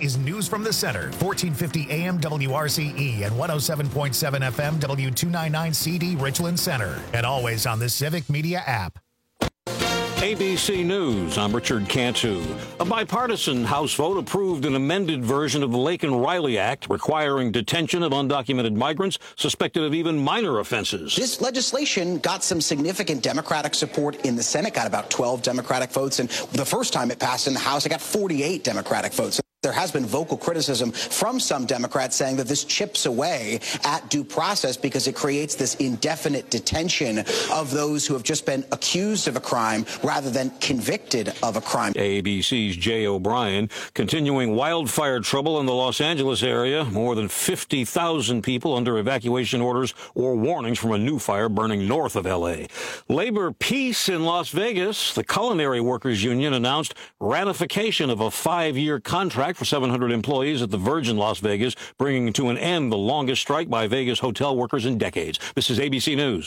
is News from the Center, 1450 AM WRCE and 107.7 FM W299CD Richland Center. And always on the Civic Media app. ABC News, I'm Richard Cantu. A bipartisan House vote approved an amended version of the Laken-Riley Act requiring detention of undocumented migrants suspected of even minor offenses. This legislation got some significant Democratic support in the Senate, got about 12 Democratic votes, and the first time it passed in the House, it got 48 Democratic votes. There has been vocal criticism from some Democrats saying that this chips away at due process because it creates this indefinite detention of those who have just been accused of a crime rather than convicted of a crime. ABC's Jay O'Brien. Continuing wildfire trouble in the Los Angeles area. More than 50,000 people under evacuation orders or warnings from a new fire burning north of L.A. Labor peace in Las Vegas. The Culinary Workers Union announced ratification of a 5-year contract for 700 employees at the Virgin Las Vegas, bringing to an end the longest strike by Vegas hotel workers in decades. This is ABC News.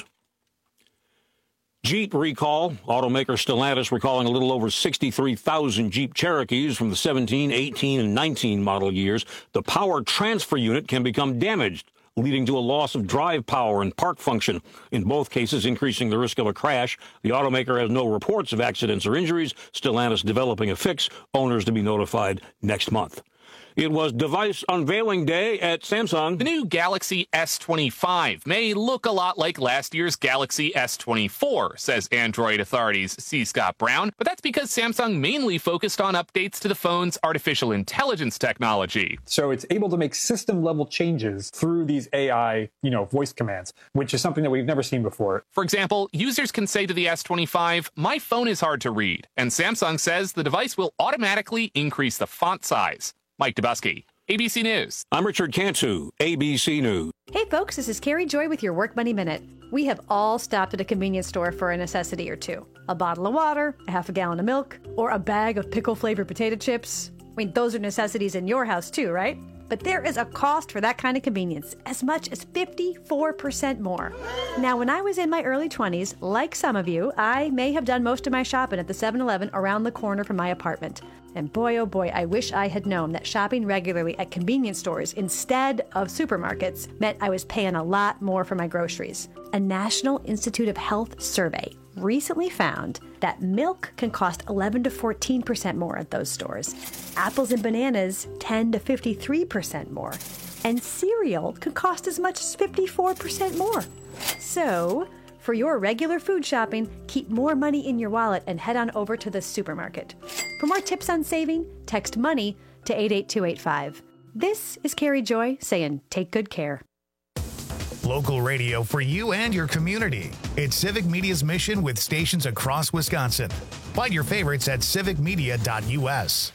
Jeep recall. Automaker Stellantis recalling a little over 63,000 Jeep Cherokees from the 17, 18, and 19 model years. The power transfer unit can become damaged, leading to a loss of drive power and park function, in both cases increasing the risk of a crash. The automaker has no reports of accidents or injuries. Stellantis developing a fix. Owners to be notified next month. It was device unveiling day at Samsung. The new Galaxy S25 may look a lot like last year's Galaxy S24, says Android authorities C. Scott Brown, but that's because Samsung mainly focused on updates to the phone's artificial intelligence technology. So it's able to make system-level changes through these AI, voice commands, which is something that we've never seen before. For example, users can say to the S25, "My phone is hard to read," and Samsung says the device will automatically increase the font size. Mike Dubusky, ABC News. I'm Richard Cantu, ABC News. Hey folks, this is Carrie Joy with your Work Money Minute. We have all stopped at a convenience store for a necessity or two. A bottle of water, a half a gallon of milk, or a bag of pickle-flavored potato chips. I mean, those are necessities in your house too, right? But there is a cost for that kind of convenience, as much as 54% more. Now, when I was in my early 20s, like some of you, I may have done most of my shopping at the 7-Eleven around the corner from my apartment. And boy, oh boy, I wish I had known that shopping regularly at convenience stores instead of supermarkets meant I was paying a lot more for my groceries. A National Institute of Health survey recently found that milk can cost 11 to 14% more at those stores. Apples and bananas 10 to 53% more. And cereal could cost as much as 54% more. So, for your regular food shopping, keep more money in your wallet and head on over to the supermarket. For more tips on saving, text MONEY to 88285. This is Carrie Joy saying take good care. Local radio for you and your community. It's Civic Media's mission with stations across Wisconsin. Find your favorites at civicmedia.us.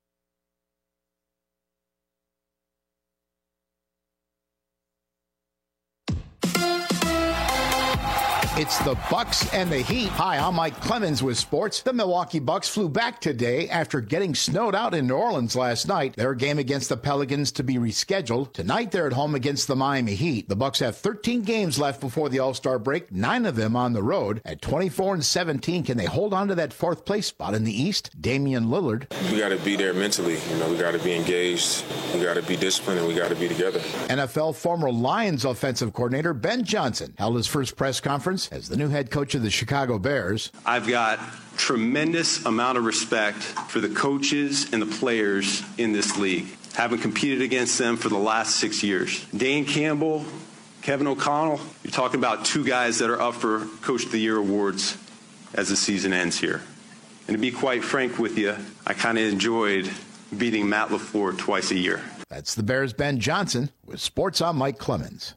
It's the Bucks and the Heat. Hi, I'm Mike Clemens with sports. The Milwaukee Bucks flew back today after getting snowed out in New Orleans last night. Their game against the Pelicans to be rescheduled. Tonight, they're at home against the Miami Heat. The Bucks have 13 games left before the All-Star break, 9 of them on the road. At 24-17, can they hold on to that fourth place spot in the East? Damian Lillard. We got to be there mentally. We got to be engaged. We got to be disciplined, and we got to be together. NFL former Lions offensive coordinator Ben Johnson held his first press conference as the new head coach of the Chicago Bears. I've got tremendous amount of respect for the coaches and the players in this league. Having competed against them for the last 6 years. Dan Campbell, Kevin O'Connell, you're talking about two guys that are up for Coach of the Year awards as the season ends here. And to be quite frank with you, I kind of enjoyed beating Matt LaFleur twice a year. That's the Bears' Ben Johnson. With sports, I'm Mike Clemens.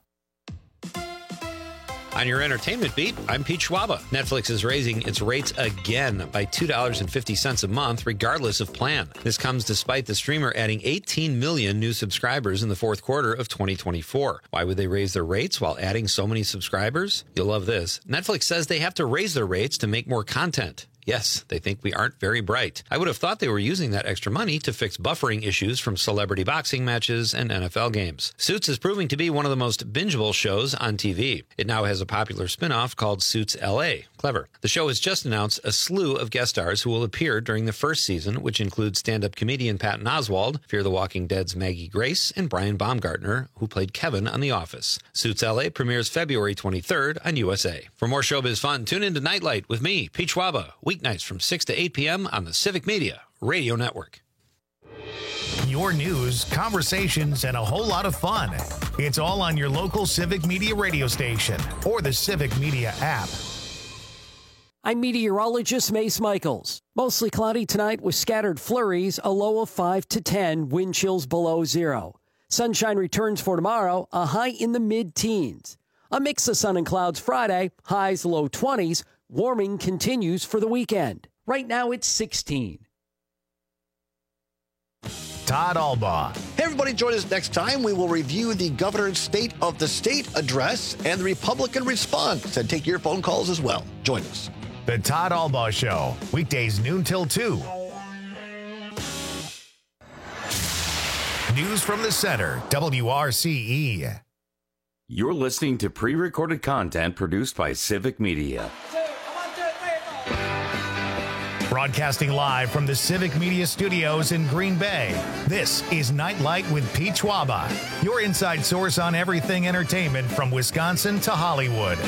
On your entertainment beat, I'm Pete Schwaba. Netflix is raising its rates again by $2.50 a month, regardless of plan. This comes despite the streamer adding 18 million new subscribers in the fourth quarter of 2024. Why would they raise their rates while adding so many subscribers? You'll love this. Netflix says they have to raise their rates to make more content. Yes, they think we aren't very bright. I would have thought they were using that extra money to fix buffering issues from celebrity boxing matches and NFL games. Suits is proving to be one of the most bingeable shows on TV. It now has a popular spin-off called Suits LA. clever. The show has just announced a slew of guest stars who will appear during the first season, which includes stand-up comedian Patton Oswalt, Fear the Walking Dead's Maggie Grace, and Brian Baumgartner, who played Kevin on The Office. Suits LA premieres February 23rd on USA. For more showbiz fun, tune into Nightlight with me, Pete Schwaba, weeknights from 6 to 8 p.m. on the Civic Media Radio Network. Your news, conversations, and a whole lot of fun. It's all on your local Civic Media radio station or the Civic Media app. I'm meteorologist Mace Michaels. Mostly cloudy tonight with scattered flurries, a low of 5 to 10, wind chills below zero. Sunshine returns for tomorrow, a high in the mid-teens. A mix of sun and clouds Friday, highs low 20s. Warming continues for the weekend. Right now it's 16. Todd Albaugh. Hey, everybody, join us next time. We will review the governor's State of the State address and the Republican response and take your phone calls as well. Join us. The Todd Albaugh Show, weekdays noon till 2. News from the center, WRCE. You're listening to pre-recorded content produced by Civic Media. Broadcasting live from the Civic Media Studios in Green Bay, this is Nightlight with Pete Schwaba, your inside source on everything entertainment from Wisconsin to Hollywood.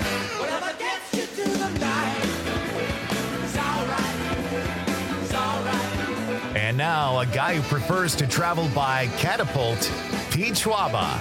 And now, a guy who prefers to travel by catapult, Pete Schwaba.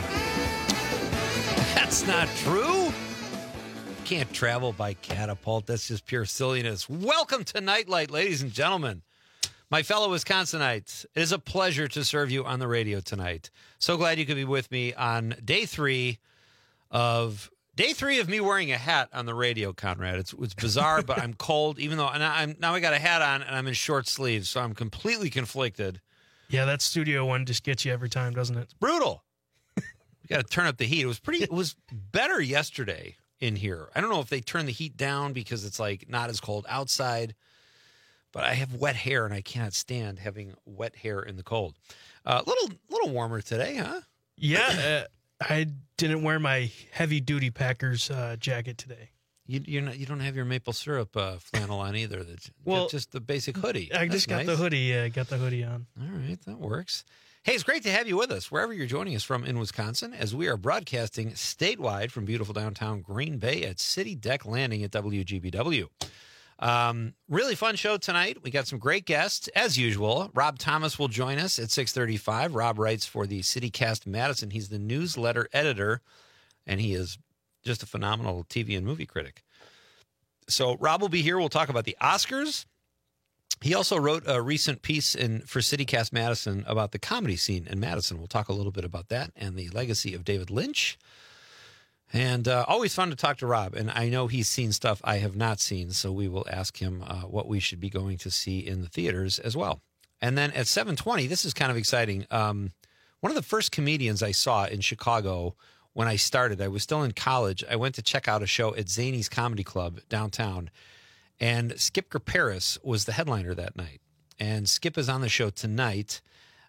That's not true. Can't travel by catapult. That's just pure silliness. Welcome to Nightlight, ladies and gentlemen. My fellow Wisconsinites, it is a pleasure to serve you on the radio tonight. So glad you could be with me on day three of me wearing a hat on the radio, Conrad. It's bizarre, but I'm cold, even though now I got a hat on and I'm in short sleeves, so I'm completely conflicted. Yeah, that studio one just gets you every time, doesn't it? It's brutal. We got to turn up the heat. It was better yesterday in here. I don't know if they turn the heat down because it's like not as cold outside, but I have wet hair and I cannot stand having wet hair in the cold. A little warmer today, huh? Yeah, I didn't wear my heavy duty Packers jacket today. You don't have your maple syrup flannel on either. Just the basic hoodie. I just got the hoodie. Got the hoodie on. All right, that works. Hey, it's great to have you with us wherever you're joining us from in Wisconsin as we are broadcasting statewide from beautiful downtown Green Bay at City Deck Landing at WGBW. Really fun show tonight. We got some great guests as usual. Rob Thomas will join us at 6:35. Rob writes for the CityCast Madison. He's the newsletter editor, and he is just a phenomenal TV and movie critic. So Rob will be here. We'll talk about the Oscars. He also wrote a recent piece for CityCast Madison about the comedy scene in Madison. We'll talk a little bit about that and the legacy of David Lynch. And always fun to talk to Rob. And I know he's seen stuff I have not seen, so we will ask him what we should be going to see in the theaters as well. And then at 7:20, this is kind of exciting. One of the first comedians I saw in Chicago when I started, I was still in college. I went to check out a show at Zany's Comedy Club downtown. And Skip Kerparis was the headliner that night. And Skip is on the show tonight.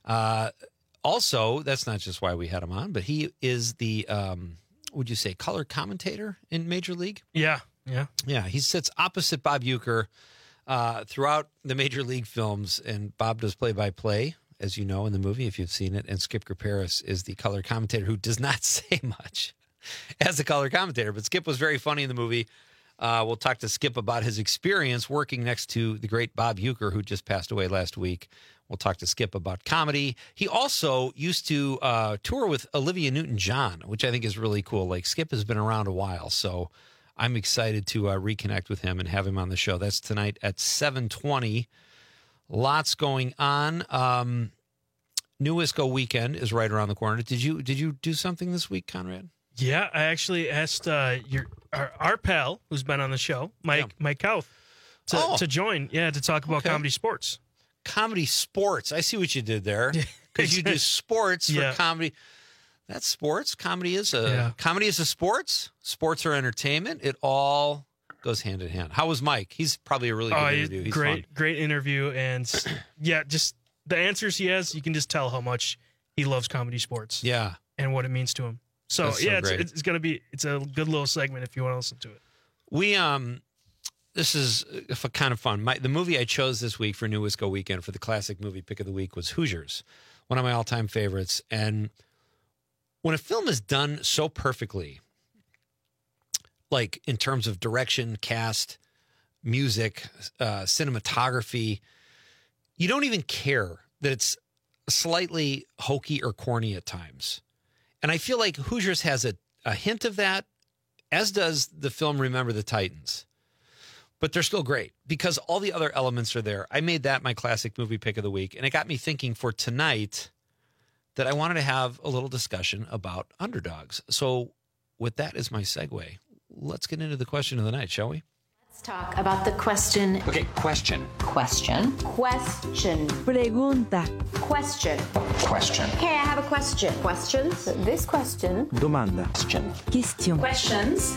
Also, that's not just why we had him on, but he is the, would you say, color commentator in Major League? Yeah. Yeah, he sits opposite Bob Uecker throughout the Major League films, and Bob does play-by-play, as you know, in the movie, if you've seen it. And Skip Kerparis is the color commentator who does not say much as a color commentator. But Skip was very funny in the movie. We'll talk to Skip about his experience working next to the great Bob Uecker, who just passed away last week. We'll talk to Skip about comedy. He also used to tour with Olivia Newton-John, which I think is really cool. Like, Skip has been around a while, so I'm excited to reconnect with him and have him on the show. That's tonight at 7:20. Lots going on. New Wisco weekend is right around the corner. Did you do something this week, Conrad? Yeah, I actually asked our pal who's been on the show, Mike Kauth, to join. Yeah, to talk about comedy sports. Comedy sports. I see what you did there. Because you do sports for comedy. That's sports. Comedy is a sports. Sports are entertainment. It all goes hand in hand. How was Mike? He's probably a really good interview. He's great interview, and just the answers he has, you can just tell how much he loves comedy sports. Yeah, and what it means to him. So it's a good little segment if you want to listen to it. This is kind of fun. The movie I chose this week for New Wisco Weekend for the classic movie pick of the week was Hoosiers, one of my all-time favorites. And when a film is done so perfectly, like in terms of direction, cast, music, cinematography, you don't even care that it's slightly hokey or corny at times. And I feel like Hoosiers has a hint of that, as does the film Remember the Titans. But they're still great because all the other elements are there. I made that my classic movie pick of the week, and it got me thinking for tonight that I wanted to have a little discussion about underdogs. So with that as my segue, let's get into the question of the night, shall we? Let's talk about the question. Okay, question. Question. Question. Pregunta. Question. Question. Okay, I have a question. Questions? This question. Domanda. Question. Questions.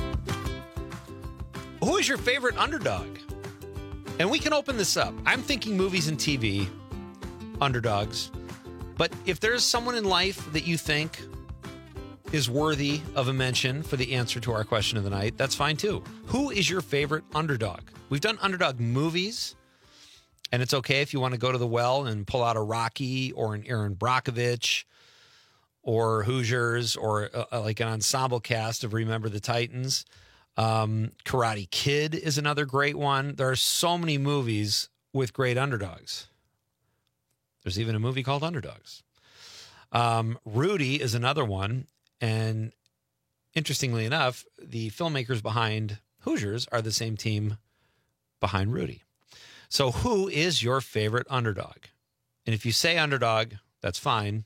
Who is your favorite underdog? And we can open this up. I'm thinking movies and TV, underdogs. But if there's someone in life that you think is worthy of a mention for the answer to our question of the night, that's fine too. Who is your favorite underdog? We've done underdog movies, and it's okay if you want to go to the well and pull out a Rocky or an Aaron Brockovich or Hoosiers or like an ensemble cast of Remember the Titans. Karate Kid is another great one. There are so many movies with great underdogs. There's even a movie called Underdogs. Rudy is another one. And interestingly enough, the filmmakers behind Hoosiers are the same team behind Rudy. So who is your favorite underdog? And if you say underdog, that's fine.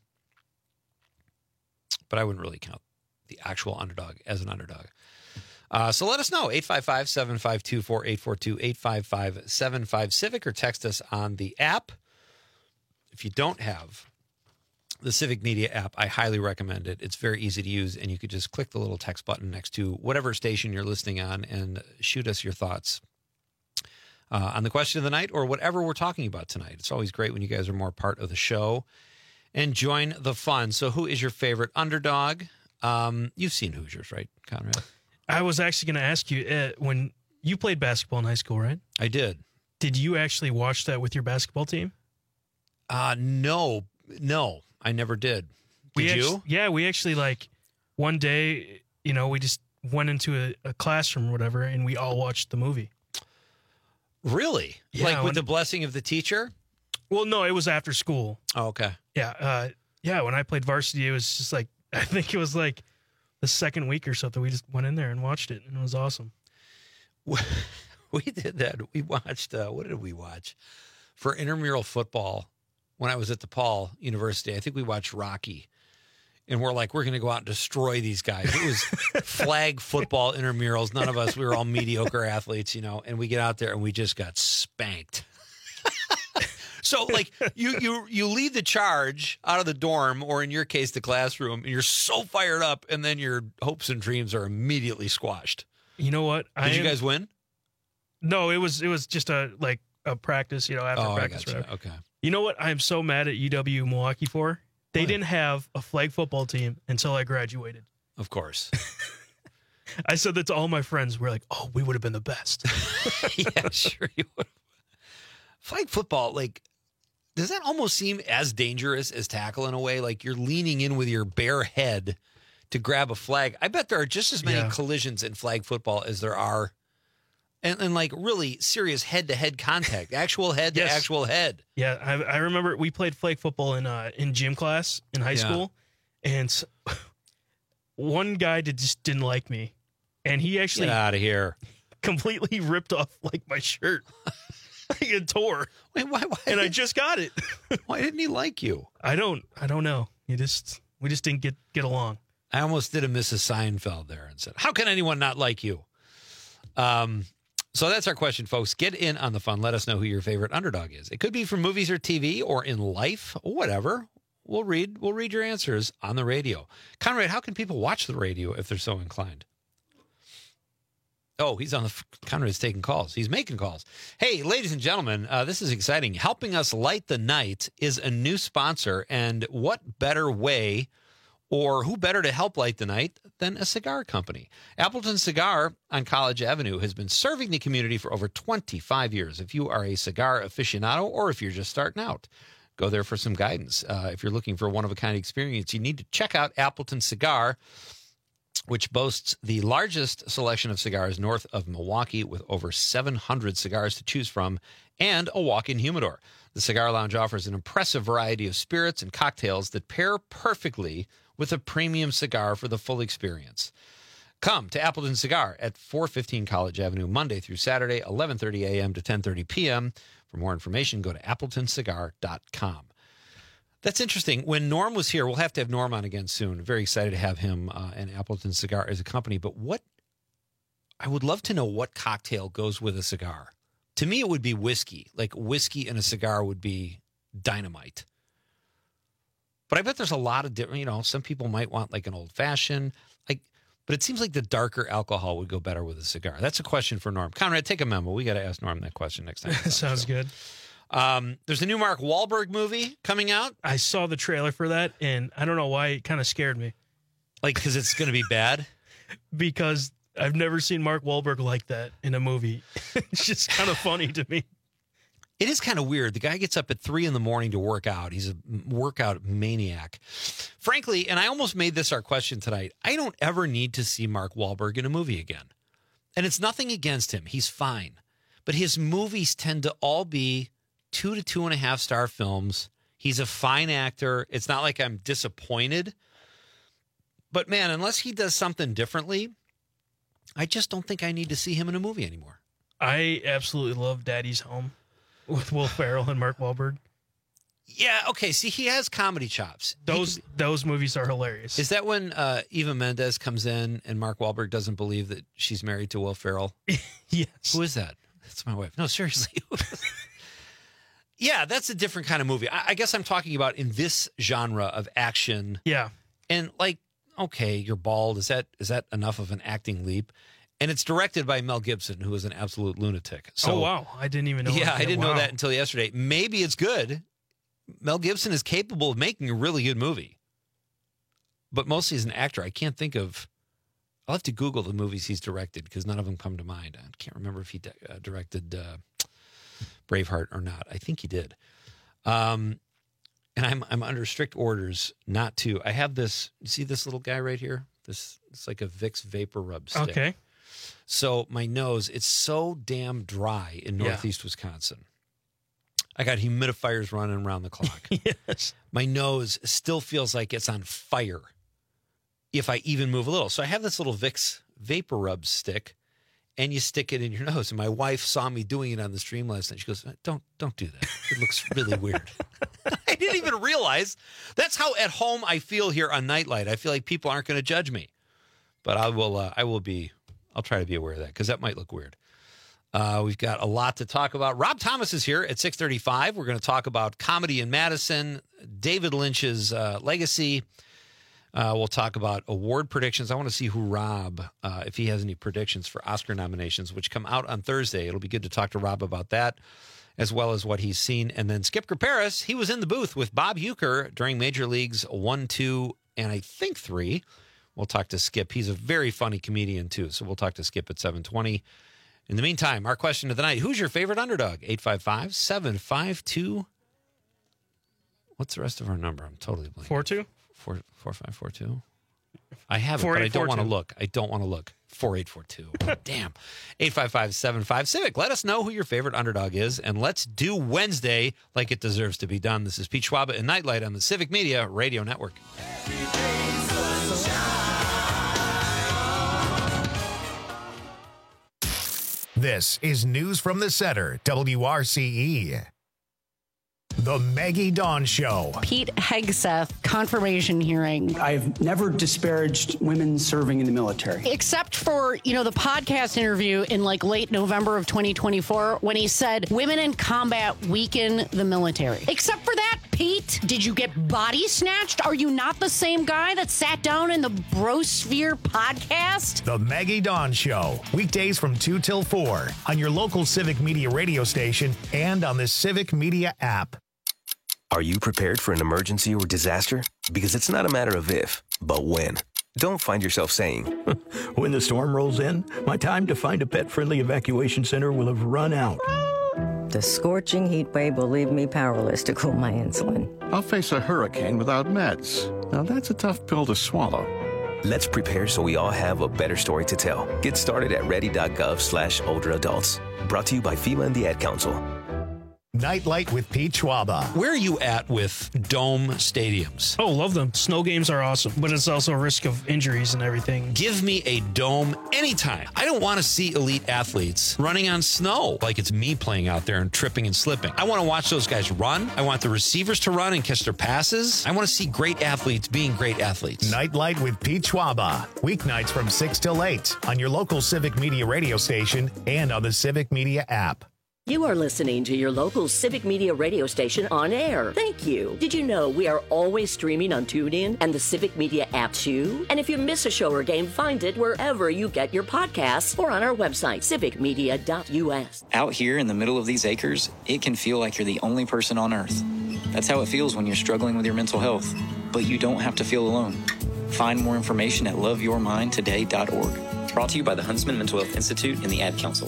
But I wouldn't really count the actual underdog as an underdog. So let us know, 855-752-4842, 855-75-CIVIC, or text us on the app. If you don't have the Civic Media app, I highly recommend it. It's very easy to use, and you could just click the little text button next to whatever station you're listening on and shoot us your thoughts on the question of the night or whatever we're talking about tonight. It's always great when you guys are more part of the show and join the fun. So who is your favorite underdog? You've seen Hoosiers, right, Conrad? I was actually going to ask you, when you played basketball in high school, right? I did. Did you actually watch that with your basketball team? No, I never did. Did you? Yeah, we actually, like, one day, we just went into a classroom or whatever, and we all watched the movie. Really? Yeah, like with the blessing of the teacher? Well, no, it was after school. Oh, okay. Yeah, when I played varsity, it was just like, I think it was like the second week or something. We just went in there and watched it, and it was awesome. We did that. We watched, what did we watch? For intramural football, when I was at DePaul University, I think we watched Rocky. And we're like, we're going to go out and destroy these guys. It was flag football intramurals. None of us, we were all mediocre athletes, and we get out there and we just got spanked. So, like, you lead the charge out of the dorm, or in your case, the classroom, and you're so fired up, and then your hopes and dreams are immediately squashed. You know what? Did you guys win? No, it was just a practice, after practice. I gotcha. Okay. You know what I'm so mad at UW Milwaukee for? They didn't have a flag football team until I graduated. Of course. I said that to all my friends. We're like, oh, we would have been the best. Yeah, sure you would. Flag football, like, does that almost seem as dangerous as tackle in a way? Like you're leaning in with your bare head to grab a flag. I bet there are just as many collisions in flag football as there are and like really serious head-to-head contact, actual head to actual head. Yeah, I remember we played flag football in gym class in high school, and one guy just didn't like me, and he actually get out of here, completely ripped off like my shirt. It tore. Wait, why? And I just got it. Why didn't he like you? I don't know. We just didn't get along. I almost did a Mrs. Seinfeld there and said, "How can anyone not like you?" So that's our question, folks. Get in on the fun. Let us know who your favorite underdog is. It could be from movies or TV or in life or whatever. We'll read your answers on the radio. Conrad, how can people watch the radio if they're so inclined? Oh, he's on the Conrad's taking calls. He's making calls. Hey, ladies and gentlemen, this is exciting. Helping us light the night is a new sponsor, and what better way Or who better to help light the night than a cigar company? Appleton Cigar on College Avenue has been serving the community for over 25 years. If you are a cigar aficionado or if you're just starting out, go there for some guidance. If you're looking for a one-of-a-kind experience, you need to check out Appleton Cigar, which boasts the largest selection of cigars north of Milwaukee with over 700 cigars to choose from and a walk-in humidor. The Cigar Lounge offers an impressive variety of spirits and cocktails that pair perfectly with a premium cigar for the full experience. Come to Appleton Cigar at 415 College Avenue, Monday through Saturday, 11:30 a.m. to 10:30 p.m. For more information, go to appletoncigar.com. That's interesting. When Norm was here, we'll have to have Norm on again soon. Very excited to have him and Appleton Cigar as a company. But I would love to know what cocktail goes with a cigar. To me, it would be whiskey. Like whiskey and a cigar would be dynamite. But I bet there's a lot of different, some people might want like an old fashioned, but it seems like the darker alcohol would go better with a cigar. That's a question for Norm. Conrad, take a memo. We got to ask Norm that question next time. Sounds good. There's a new Mark Wahlberg movie coming out. I saw the trailer for that, and I don't know why it kind of scared me. Like, because it's going to be bad? Because I've never seen Mark Wahlberg like that in a movie. It's just kind of funny to me. It is kind of weird. The guy gets up at 3 a.m. to work out. He's a workout maniac. Frankly, and I almost made this our question tonight, I don't ever need to see Mark Wahlberg in a movie again. And it's nothing against him. He's fine. But his movies tend to all be 2 to 2.5 star films. He's a fine actor. It's not like I'm disappointed. But man, unless he does something differently, I just don't think I need to see him in a movie anymore. I absolutely love Daddy's Home with Will Ferrell and Mark Wahlberg. Yeah, okay. See, he has comedy chops. Those movies are hilarious. Is that when Eva Mendes comes in and Mark Wahlberg doesn't believe that she's married to Will Ferrell? Yes. Who is that? That's my wife. No, seriously. Yeah, that's a different kind of movie. I guess I'm talking about in this genre of action. Yeah. And like, okay, you're bald. Is that enough of an acting leap? And it's directed by Mel Gibson, who is an absolute lunatic. So, oh, wow. I didn't even know that. Yeah, I didn't know that until yesterday. Maybe it's good. Mel Gibson is capable of making a really good movie. But mostly as an actor, I can't think of... I'll have to Google the movies he's directed because none of them come to mind. I can't remember if he directed Braveheart or not. I think he did. And I'm under strict orders not to. I have this... You see this little guy right here? It's like a Vicks Vapor Rub stick. Okay. So my nose, it's so damn dry in northeast Wisconsin. I got humidifiers running around the clock. Yes. My nose still feels like it's on fire if I even move a little. So I have this little Vicks Vapor Rub stick, and you stick it in your nose. And my wife saw me doing it on the stream last night. She goes, don't do that. It looks really weird. I didn't even realize. That's how at home I feel here on Nightlight. I feel like people aren't going to judge me. But I'll try to be aware of that because that might look weird. We've got a lot to talk about. Rob Thomas is here at 6:35. We're going to talk about comedy in Madison, David Lynch's legacy. We'll talk about award predictions. I want to see who Rob, if he has any predictions for Oscar nominations, which come out on Thursday. It'll be good to talk to Rob about that, as well as what he's seen. And then Skip Graperis, he was in the booth with Bob Uecker during Major Leagues 1, 2, and I think 3. We'll talk to Skip. He's a very funny comedian, too. So we'll talk to Skip at 7:20. In the meantime, our question of the night, who's your favorite underdog? 855-752. What's the rest of our number? I'm totally blanking. 42? 4542. I have it, but I don't want to look. 4842. Damn. 855-75-CIVIC. Let us know who your favorite underdog is, and let's do Wednesday like it deserves to be done. This is Pete Schwaba and Nightlight on the Civic Media Radio Network. This is News from the Center, WRCE. The Maggie Dawn Show. Pete Hegseth, confirmation hearing. I've never disparaged women serving in the military. Except for, the podcast interview in late November of 2024 when he said women in combat weaken the military. Except for that, Pete, did you get body snatched? Are you not the same guy that sat down in the Brosphere podcast? The Maggie Dawn Show. Weekdays from 2 till 4 on your local Civic Media radio station and on the Civic Media app. Are you prepared for an emergency or disaster? Because it's not a matter of if, but when. Don't find yourself saying, when the storm rolls in, my time to find a pet-friendly evacuation center will have run out. The scorching heat wave will leave me powerless to cool my insulin. I'll face a hurricane without meds. Now that's a tough pill to swallow. Let's prepare so we all have a better story to tell. Get started at ready.gov/older adults. Brought to you by FEMA and the Ad Council. Nightlight with Pete Schwaba. Where are you at with dome stadiums? Oh, love them. Snow games are awesome, but it's also a risk of injuries and everything. Give me a dome anytime. I don't want to see elite athletes running on snow like it's me playing out there and tripping and slipping. I want to watch those guys run. I want the receivers to run and catch their passes. I want to see great athletes being great athletes. Nightlight with Pete Schwaba. Weeknights from 6 till 8 on your local Civic Media radio station and on the Civic Media app. You are listening to your local Civic Media radio station on air. Thank you. Did you know we are always streaming on TuneIn and the Civic Media app too? And if you miss a show or game, find it wherever you get your podcasts or on our website, civicmedia.us. Out here in the middle of these acres, it can feel like you're the only person on earth. That's how it feels when you're struggling with your mental health. But you don't have to feel alone. Find more information at loveyourmindtoday.org. Brought to you by the Huntsman Mental Health Institute and the Ad Council.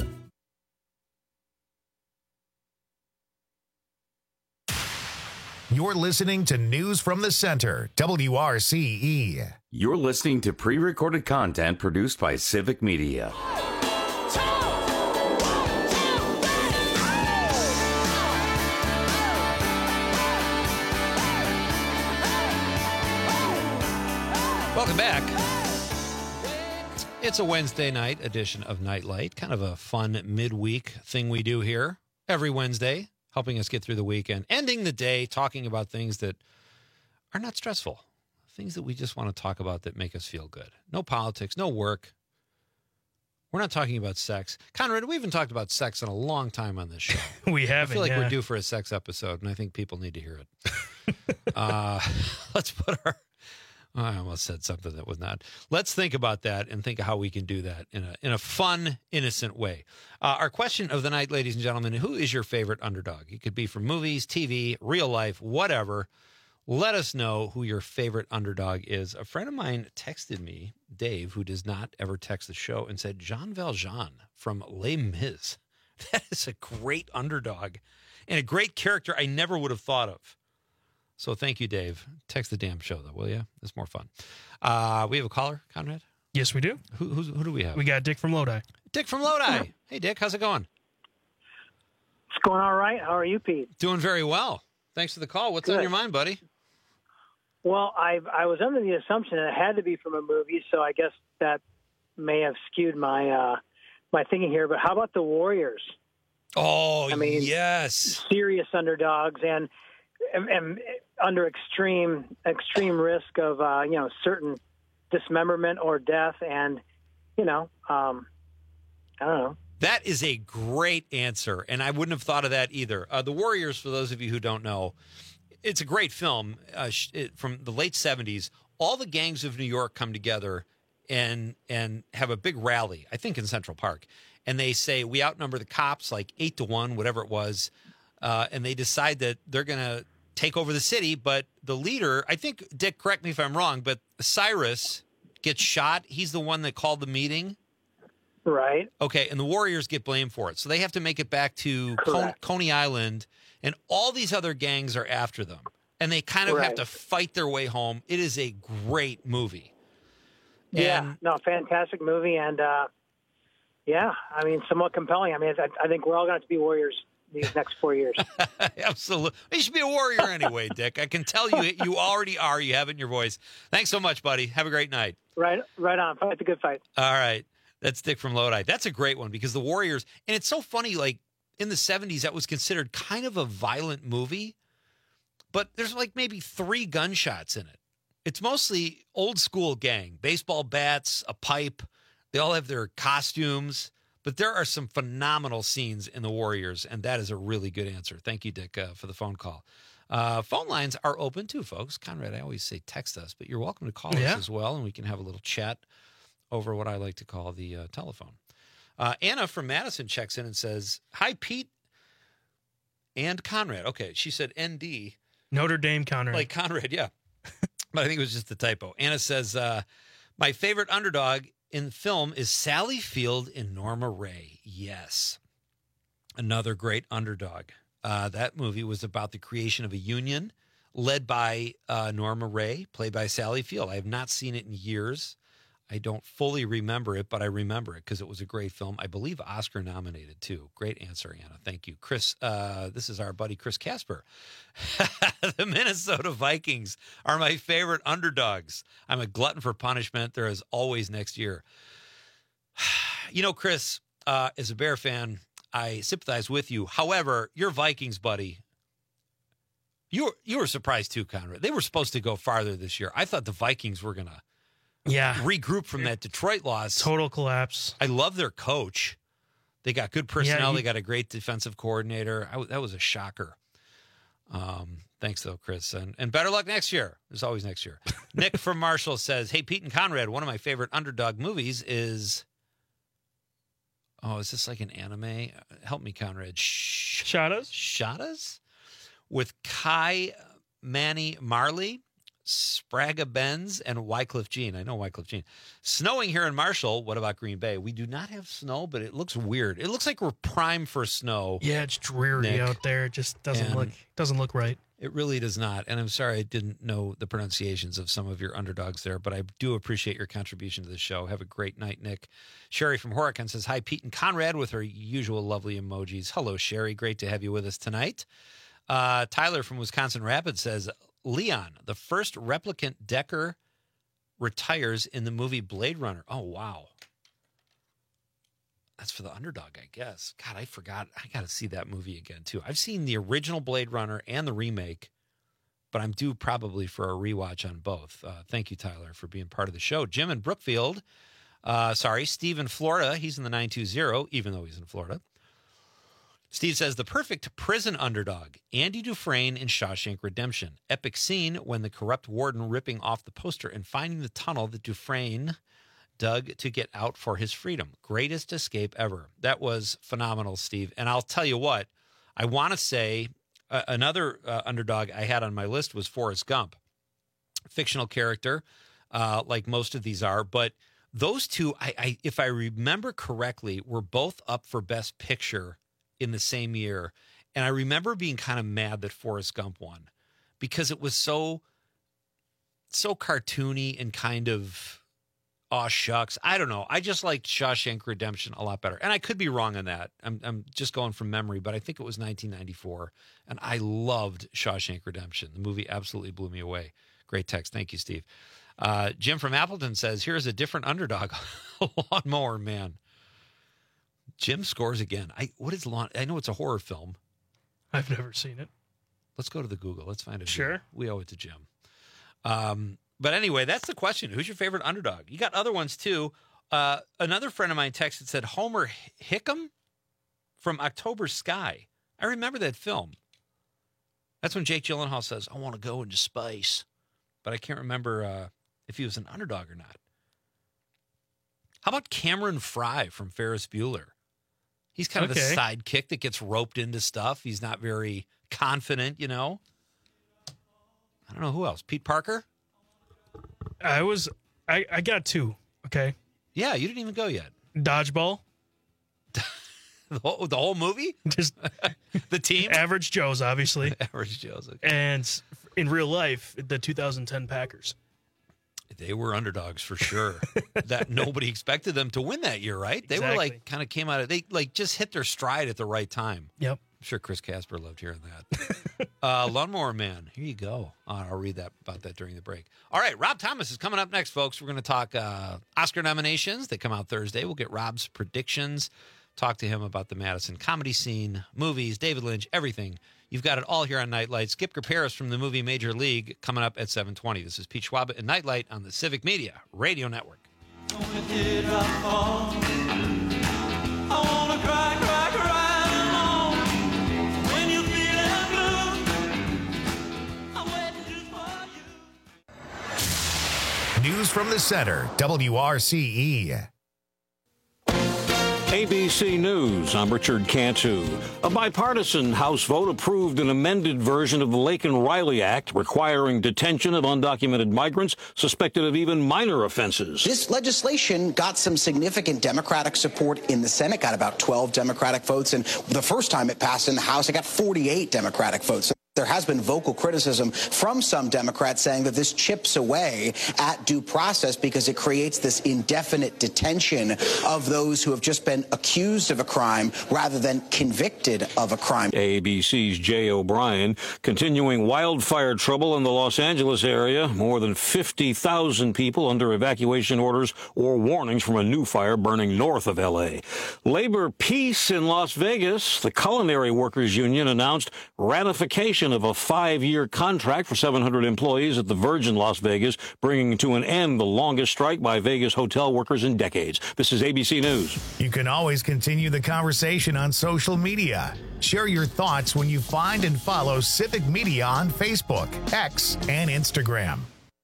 You're listening to News from the Center, WRCE. You're listening to pre-recorded content produced by Civic Media. Welcome back. It's a Wednesday night edition of Nightlight, kind of a fun midweek thing we do here every Wednesday, helping us get through the weekend, ending the day talking about things that are not stressful, things that we just want to talk about that make us feel good. No politics, no work. We're not talking about sex. Conrad, we haven't talked about sex in a long time on this show. We haven't. I feel like we're due for a sex episode, and I think people need to hear it. Let's put our... I almost said something that was not. Let's think about that and think of how we can do that in a fun, innocent way. Our question of the night, ladies and gentlemen, who is your favorite underdog? It could be from movies, TV, real life, whatever. Let us know who your favorite underdog is. A friend of mine texted me, Dave, who does not ever text the show, and said, Jean Valjean from Les Mis. That is a great underdog and a great character I never would have thought of. So thank you, Dave. Text the damn show, though, will you? It's more fun. We have a caller, Conrad? Yes, we do. Who do we have? We got Dick from Lodi. Dick from Lodi. Hey, Dick, how's it going? It's going all right. How are you, Pete? Doing very well. Thanks for the call. What's Good. on your mind, buddy? Well, I was under the assumption that it had to be from a movie, so I guess that may have skewed my my thinking here. But how about the Warriors? Oh, I mean, yes. Serious underdogs and under extreme risk of certain dismemberment or death, and I don't know. That is a great answer, and I wouldn't have thought of that either. The Warriors, for those of you who don't know, it's a great film from the late 70s. All the gangs of New York come together and have a big rally, I think in Central Park, and they say, we outnumber the cops like 8-1, whatever it was, and they decide that they're going to take over the city, but the leader, I think, Dick, correct me if I'm wrong, but Cyrus gets shot. He's the one that called the meeting. Right. Okay, and the Warriors get blamed for it. So they have to make it back to Coney Island, and all these other gangs are after them. And they kind of have to fight their way home. It is a great movie. Yeah, fantastic movie, and somewhat compelling. I mean, I think we're all going to have to be Warriors these next 4 years. Absolutely. You should be a warrior anyway, Dick. I can tell you already are. You have it in your voice. Thanks so much, buddy. Have a great night. Right on. Fight the good fight. All right. That's Dick from Lodi. That's a great one because the Warriors, and it's so funny, like in the 70s, that was considered kind of a violent movie, but there's like maybe 3 gunshots in it. It's mostly old school gang, baseball bats, a pipe. They all have their costumes. But there are some phenomenal scenes in The Warriors, and that is a really good answer. Thank you, Dick, for the phone call. Phone lines are open, too, folks. Conrad, I always say text us, but you're welcome to call us as well, and we can have a little chat over what I like to call the telephone. Anna from Madison checks in and says, hi, Pete and Conrad. Okay, she said ND. Notre Dame Conrad. Like Conrad, yeah. But I think it was just a typo. Anna says, my favorite underdog in film is Sally Field in Norma Ray. Yes. Another great underdog. That movie was about the creation of a union led by Norma Ray, played by Sally Field. I have not seen it in years. I don't fully remember it, but I remember it because it was a great film. I believe Oscar nominated, too. Great answer, Anna. Thank you. Chris, this is our buddy Chris Casper. The Minnesota Vikings are my favorite underdogs. I'm a glutton for punishment. There is always next year. You know, Chris, as a Bear fan, I sympathize with you. However, your Vikings, buddy, you were surprised too, Conrad. They were supposed to go farther this year. I thought the Vikings were going to regroup from that Detroit loss. Total collapse. I love their coach. They got good personnel. They got a great defensive coordinator. That was a shocker. Thanks, though, Chris. And better luck next year. There's always next year. Nick from Marshall says, hey, Pete and Conrad, one of my favorite underdog movies is... Oh, is this like an anime? Help me, Conrad. Shadas? With Kai Manny Marley, Sprague Benz, and Wycliffe Jean. I know Wycliffe Jean. Snowing here in Marshall. What about Green Bay? We do not have snow, but it looks weird. It looks like we're primed for snow. Yeah, it's dreary out there. It just doesn't look right. It really does not. And I'm sorry I didn't know the pronunciations of some of your underdogs there, but I do appreciate your contribution to the show. Have a great night, Nick. Sherry from Horicon says, hi, Pete and Conrad, with her usual lovely emojis. Hello, Sherry. Great to have you with us tonight. Tyler from Wisconsin Rapids says, Leon, the first replicant Decker, retires in the movie Blade Runner. Oh, wow. That's for the underdog, I guess. God, I forgot. I got to see that movie again, too. I've seen the original Blade Runner and the remake, but I'm due probably for a rewatch on both. Thank you, Tyler, for being part of the show. Jim in Brookfield. Steve in Florida. He's in the 920, even though he's in Florida. Steve says, the perfect prison underdog, Andy Dufresne in Shawshank Redemption. Epic scene when the corrupt warden ripping off the poster and finding the tunnel that Dufresne dug to get out for his freedom. Greatest escape ever. That was phenomenal, Steve. And I'll tell you what, I want to say another underdog I had on my list was Forrest Gump. Fictional character, like most of these are. But those two, I if I remember correctly, were both up for Best Picture in the same year. And I remember being kind of mad that Forrest Gump won because it was so cartoony and kind of, oh, shucks. I don't know. I just liked Shawshank Redemption a lot better. And I could be wrong on that. I'm just going from memory, but I think it was 1994. And I loved Shawshank Redemption. The movie absolutely blew me away. Great text. Thank you, Steve. Jim from Appleton says, here's a different underdog. Lawnmower Man. Jim scores again. What is Lawn? I know it's a horror film. I've never seen it. Let's go to the Google. Let's find it. Sure. We owe it to Jim. But anyway, that's the question. Who's your favorite underdog? You got other ones, too. Another friend of mine texted, said Homer Hickam from October Sky. I remember that film. That's when Jake Gyllenhaal says, I want to go into space. But I can't remember if he was an underdog or not. How about Cameron Fry from Ferris Bueller? He's kind of the sidekick that gets roped into stuff. He's not very confident, you know. I don't know who else. Pete Parker? I got two, okay? Yeah, you didn't even go yet. Dodgeball. The whole movie? Just the team? Average Joe's, obviously. Average Joe's, okay. And in real life, the 2010 Packers. They were underdogs for sure. That nobody expected them to win that year, right? They were like kind of came out of, they like just hit their stride at the right time. Yep. I'm sure Chris Casper loved hearing that. Lawnmower Man. Here you go. I'll read about that during the break. All right, Rob Thomas is coming up next, folks. We're going to talk Oscar nominations. They come out Thursday. We'll get Rob's predictions. Talk to him about the Madison comedy scene, movies, David Lynch, everything. You've got it all here on Nightlight. Skip Paris from the movie Major League coming up at 7:20. This is Pete Schwaba and Nightlight on the Civic Media Radio Network. News from the center, WRCE. ABC News, I'm Richard Cantu. A bipartisan House vote approved an amended version of the Laken-Riley Act requiring detention of undocumented migrants suspected of even minor offenses. This legislation got some significant Democratic support in the Senate, got about 12 Democratic votes, and the first time it passed in the House, it got 48 Democratic votes. There has been vocal criticism from some Democrats saying that this chips away at due process because it creates this indefinite detention of those who have just been accused of a crime rather than convicted of a crime. ABC's Jay O'Brien. Continuing wildfire trouble in the Los Angeles area. More than 50,000 people under evacuation orders or warnings from a new fire burning north of L.A. Labor peace in Las Vegas. The Culinary Workers Union announced ratification of a 5-year contract for 700 employees at the Virgin Las Vegas, bringing to an end the longest strike by Vegas hotel workers in decades. This is ABC News. You can always continue the conversation on social media. Share your thoughts when you find and follow Civic Media on Facebook, X, and Instagram.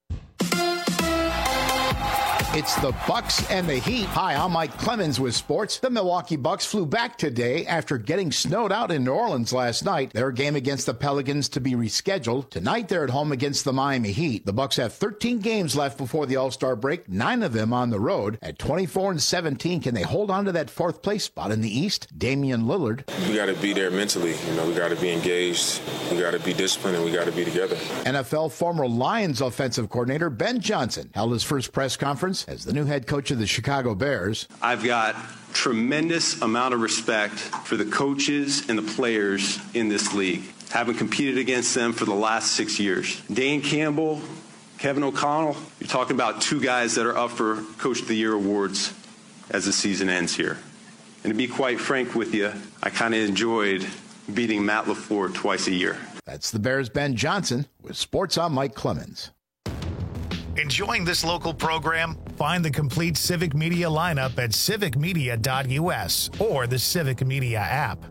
It's the Bucks and the Heat. Hi, I'm Mike Clemens with sports. The Milwaukee Bucks flew back today after getting snowed out in New Orleans last night. Their game against the Pelicans to be rescheduled. Tonight, they're at home against the Miami Heat. The Bucks have 13 games left before the All-Star break, 9 of them on the road. At 24-17, can they hold on to that fourth place spot in the East? Damian Lillard. We got to be there mentally. We got to be engaged. We got to be disciplined, and we got to be together. NFL former Lions offensive coordinator Ben Johnson held his first press conference as the new head coach of the Chicago Bears. I've got tremendous amount of respect for the coaches and the players in this league. Having competed against them for the last 6 years. Dan Campbell, Kevin O'Connell, you're talking about two guys that are up for Coach of the Year awards as the season ends here. And to be quite frank with you, I kind of enjoyed beating Matt LaFleur twice a year. That's the Bears' Ben Johnson with Sports on Mike Clemens. Enjoying this local program? Find the complete Civic Media lineup at civicmedia.us or the Civic Media app.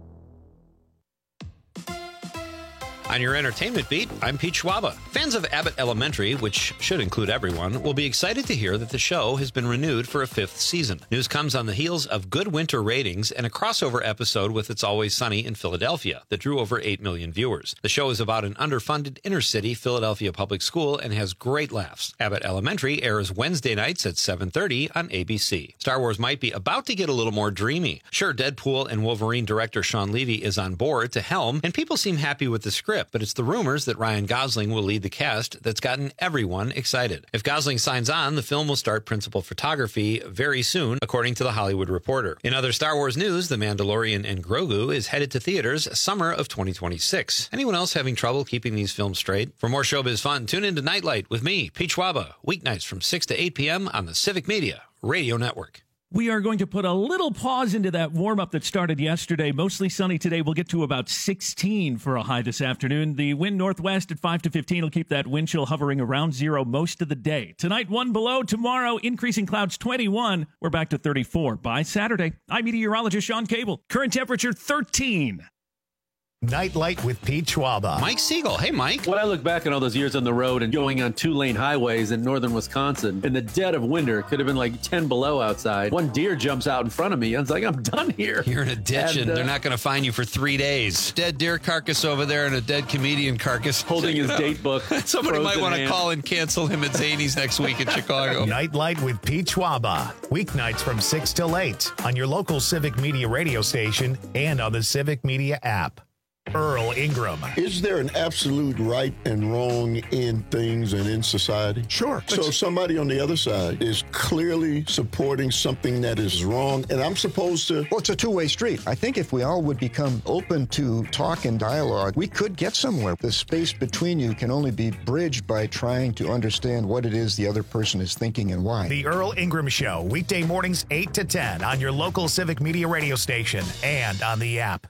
On your entertainment beat, I'm Pete Schwaba. Fans of Abbott Elementary, which should include everyone, will be excited to hear that the show has been renewed for a 5th season. News comes on the heels of good winter ratings and a crossover episode with It's Always Sunny in Philadelphia that drew over 8 million viewers. The show is about an underfunded inner-city Philadelphia public school and has great laughs. Abbott Elementary airs Wednesday nights at 7:30 on ABC. Star Wars might be about to get a little more dreamy. Sure, Deadpool and Wolverine director Sean Levy is on board to helm, and people seem happy with the script. But it's the rumors that Ryan Gosling will lead the cast that's gotten everyone excited. If Gosling signs on, the film will start principal photography very soon, according to The Hollywood Reporter. In other Star Wars news, The Mandalorian and Grogu is headed to theaters summer of 2026. Anyone else having trouble keeping these films straight? For more showbiz fun, tune into Nightlight with me, Pete Schwaba, weeknights from 6 to 8 p.m. on the Civic Media Radio Network. We are going to put a little pause into that warm-up that started yesterday. Mostly sunny today. We'll get to about 16 for a high this afternoon. The wind northwest at 5 to 15 will keep that wind chill hovering around 0 most of the day. Tonight, 1 below. Tomorrow, increasing clouds 21. We're back to 34 by Saturday. I'm meteorologist Sean Cable. Current temperature 13. Nightlight with Pete Schwaba. Mike Siegel. Hey, Mike. When I look back on all those years on the road and going on 2-lane highways in northern Wisconsin, in the dead of winter, it could have been like 10 below outside. One deer jumps out in front of me. I was like, I'm done here. You're in a ditch and they're not going to find you for 3 days. Dead deer carcass over there and a dead comedian carcass. Holding his date book. Somebody might want to call and cancel him at Zany's next week in Chicago. Nightlight with Pete Schwaba. Weeknights from 6 till 8 on your local Civic Media radio station and on the Civic Media app. Earl Ingram. Is there an absolute right and wrong in things and in society? Sure. So somebody on the other side is clearly supporting something that is wrong, and I'm supposed to... Well, it's a two-way street. I think if we all would become open to talk and dialogue, we could get somewhere. The space between you can only be bridged by trying to understand what it is the other person is thinking and why. The Earl Ingram Show, weekday mornings 8 to 10 on your local Civic Media radio station and on the app.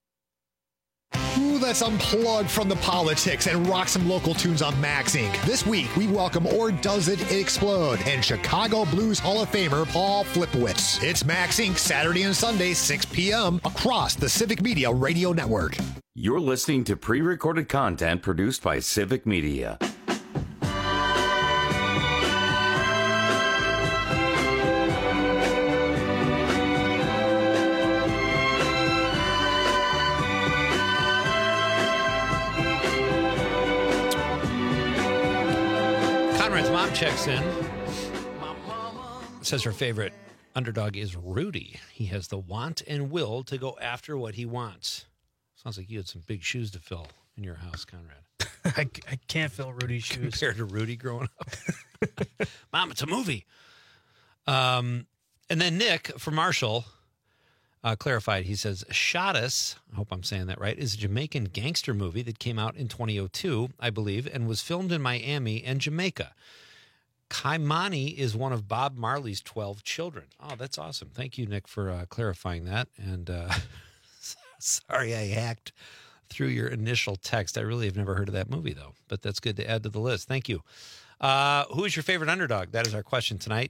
Ooh, let's unplug from the politics and rock some local tunes on Max Inc. This week, we welcome Or Does It Explode and Chicago Blues Hall of Famer Paul Flipowitz. It's Max Inc. Saturday and Sunday, 6 p.m. across the Civic Media Radio Network. You're listening to pre-recorded content produced by Civic Media. Conrad's mom checks in. Says her favorite underdog is Rudy. He has the want and will to go after what he wants. Sounds like you had some big shoes to fill in your house, Conrad. I can't fill Rudy's shoes. Compared to Rudy growing up. Mom, it's a movie. And then Nick from Marshall clarified. He says, Shottas, I hope I'm saying that right, is a Jamaican gangster movie that came out in 2002, I believe, and was filmed in Miami and Jamaica. Kaimani is one of Bob Marley's 12 children. Oh, that's awesome. Thank you, Nick, for clarifying that. And sorry I hacked through your initial text. I really have never heard of that movie, though. But that's good to add to the list. Thank you. Who is your favorite underdog? That is our question tonight.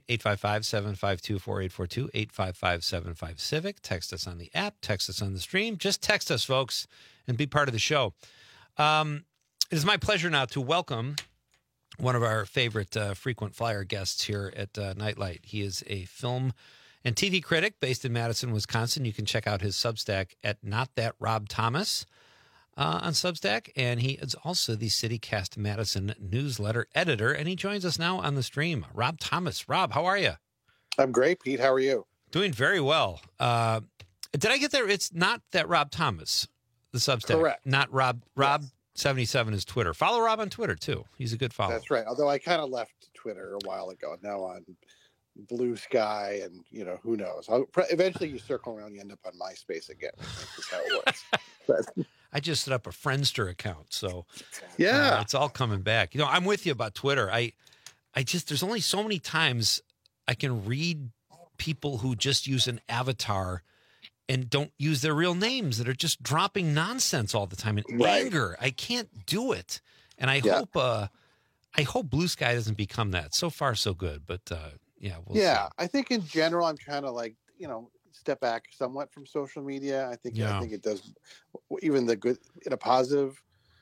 855-752-4842, 855-75-CIVIC. Text us on the app. Text us on the stream. Just text us, folks, and be part of the show. It is my pleasure now to welcome one of our favorite frequent flyer guests here at Nightlight. He is a film and TV critic based in Madison, Wisconsin. You can check out his Substack at Not That Rob Thomas on Substack. And he is also the CityCast Madison newsletter editor. And he joins us now on the stream. Rob Thomas. Rob, how are you? I'm great, Pete. How are you? Doing very well. Did I get there? It's Not That Rob Thomas, the Substack. Correct. Not Rob. Rob. Yes. 77 is Twitter. Follow Rob on Twitter, too. He's a good follower. That's right. Although I kind of left Twitter a while ago. Now on Blue Sky and, who knows. Eventually you circle around, you end up on MySpace again. That's how it works. But, I just set up a Friendster account, so yeah, it's all coming back. I'm with you about Twitter. I just, there's only so many times I can read people who just use an avatar and don't use their real names that are just dropping nonsense all the time in anger. I can't do it. And I hope Blue Sky doesn't become that. So far, so good. But we'll see. I think in general, I'm trying to step back somewhat from social media. I think it does even the good in a positive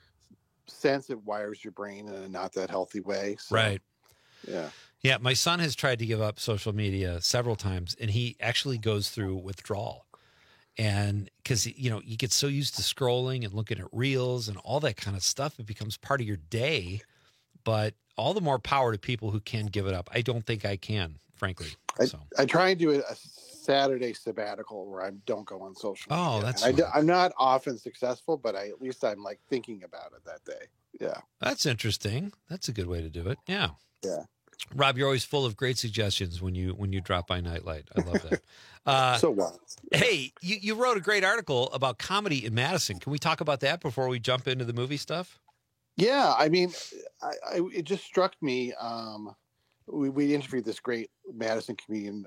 sense. It wires your brain in a not that healthy way. So, right. Yeah. Yeah. My son has tried to give up social media several times, and he actually goes through withdrawal. And because, you get so used to scrolling and looking at reels and all that kind of stuff, it becomes part of your day. But all the more power to people who can give it up. I don't think I can, frankly. I try and do a Saturday sabbatical where I don't go on social media. Oh, that's I'm not often successful, but at least I'm thinking about it that day. Yeah. That's interesting. That's a good way to do it. Yeah. Yeah. Rob, you're always full of great suggestions when you drop by Nightlight. I love that. So what? Hey, you wrote a great article about comedy in Madison. Can we talk about that before we jump into the movie stuff? Yeah, I mean, it just struck me. We interviewed this great Madison comedian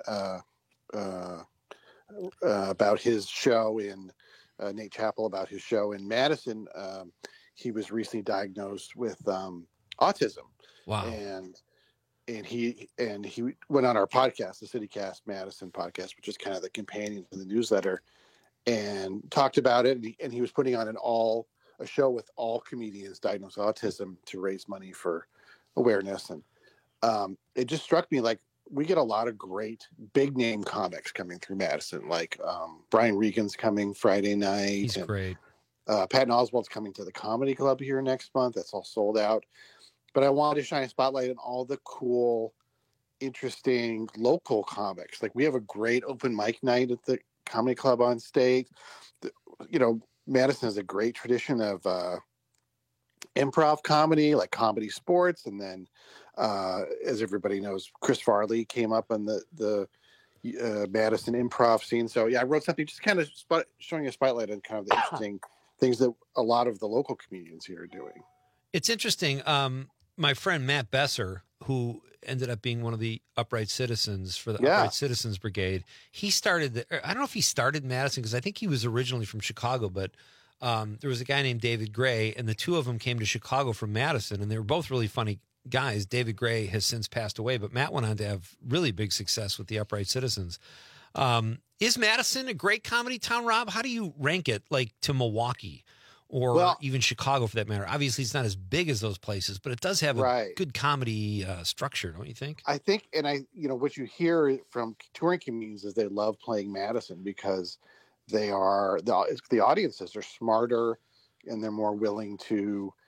about his show in Nate Chappell about his show in Madison. He was recently diagnosed with autism. Wow. And he went on our podcast, the CityCast Madison podcast, which is kind of the companion to the newsletter, and talked about it. And he was putting on a show with all comedians diagnosed with autism to raise money for awareness. And it just struck me we get a lot of great big name comics coming through Madison. Brian Regan's coming Friday night. He's great. Patton Oswalt's coming to the Comedy Club here next month. That's all sold out. But I wanted to shine a spotlight on all the cool, interesting local comics. We have a great open mic night at the Comedy Club on stage. Madison has a great tradition of improv comedy, like Comedy Sports. And then, as everybody knows, Chris Farley came up on the Madison improv scene. So, I wrote something just kind of showing a spotlight on kind of the interesting things that a lot of the local comedians here are doing. It's interesting. My friend Matt Besser, who ended up being one of the Upright Citizens for the Upright Citizens Brigade, he started I don't know if he started in Madison because I think he was originally from Chicago, but there was a guy named David Gray, and the two of them came to Chicago from Madison, and they were both really funny guys. David Gray has since passed away, but Matt went on to have really big success with the Upright Citizens. Is Madison a great comedy town, Rob? How do you rank it, to Milwaukee? Or even Chicago, for that matter. Obviously, it's not as big as those places, but it does have a good comedy structure, don't you think? I think, and what you hear from touring comedians is they love playing Madison because the audiences are smarter and they're more willing to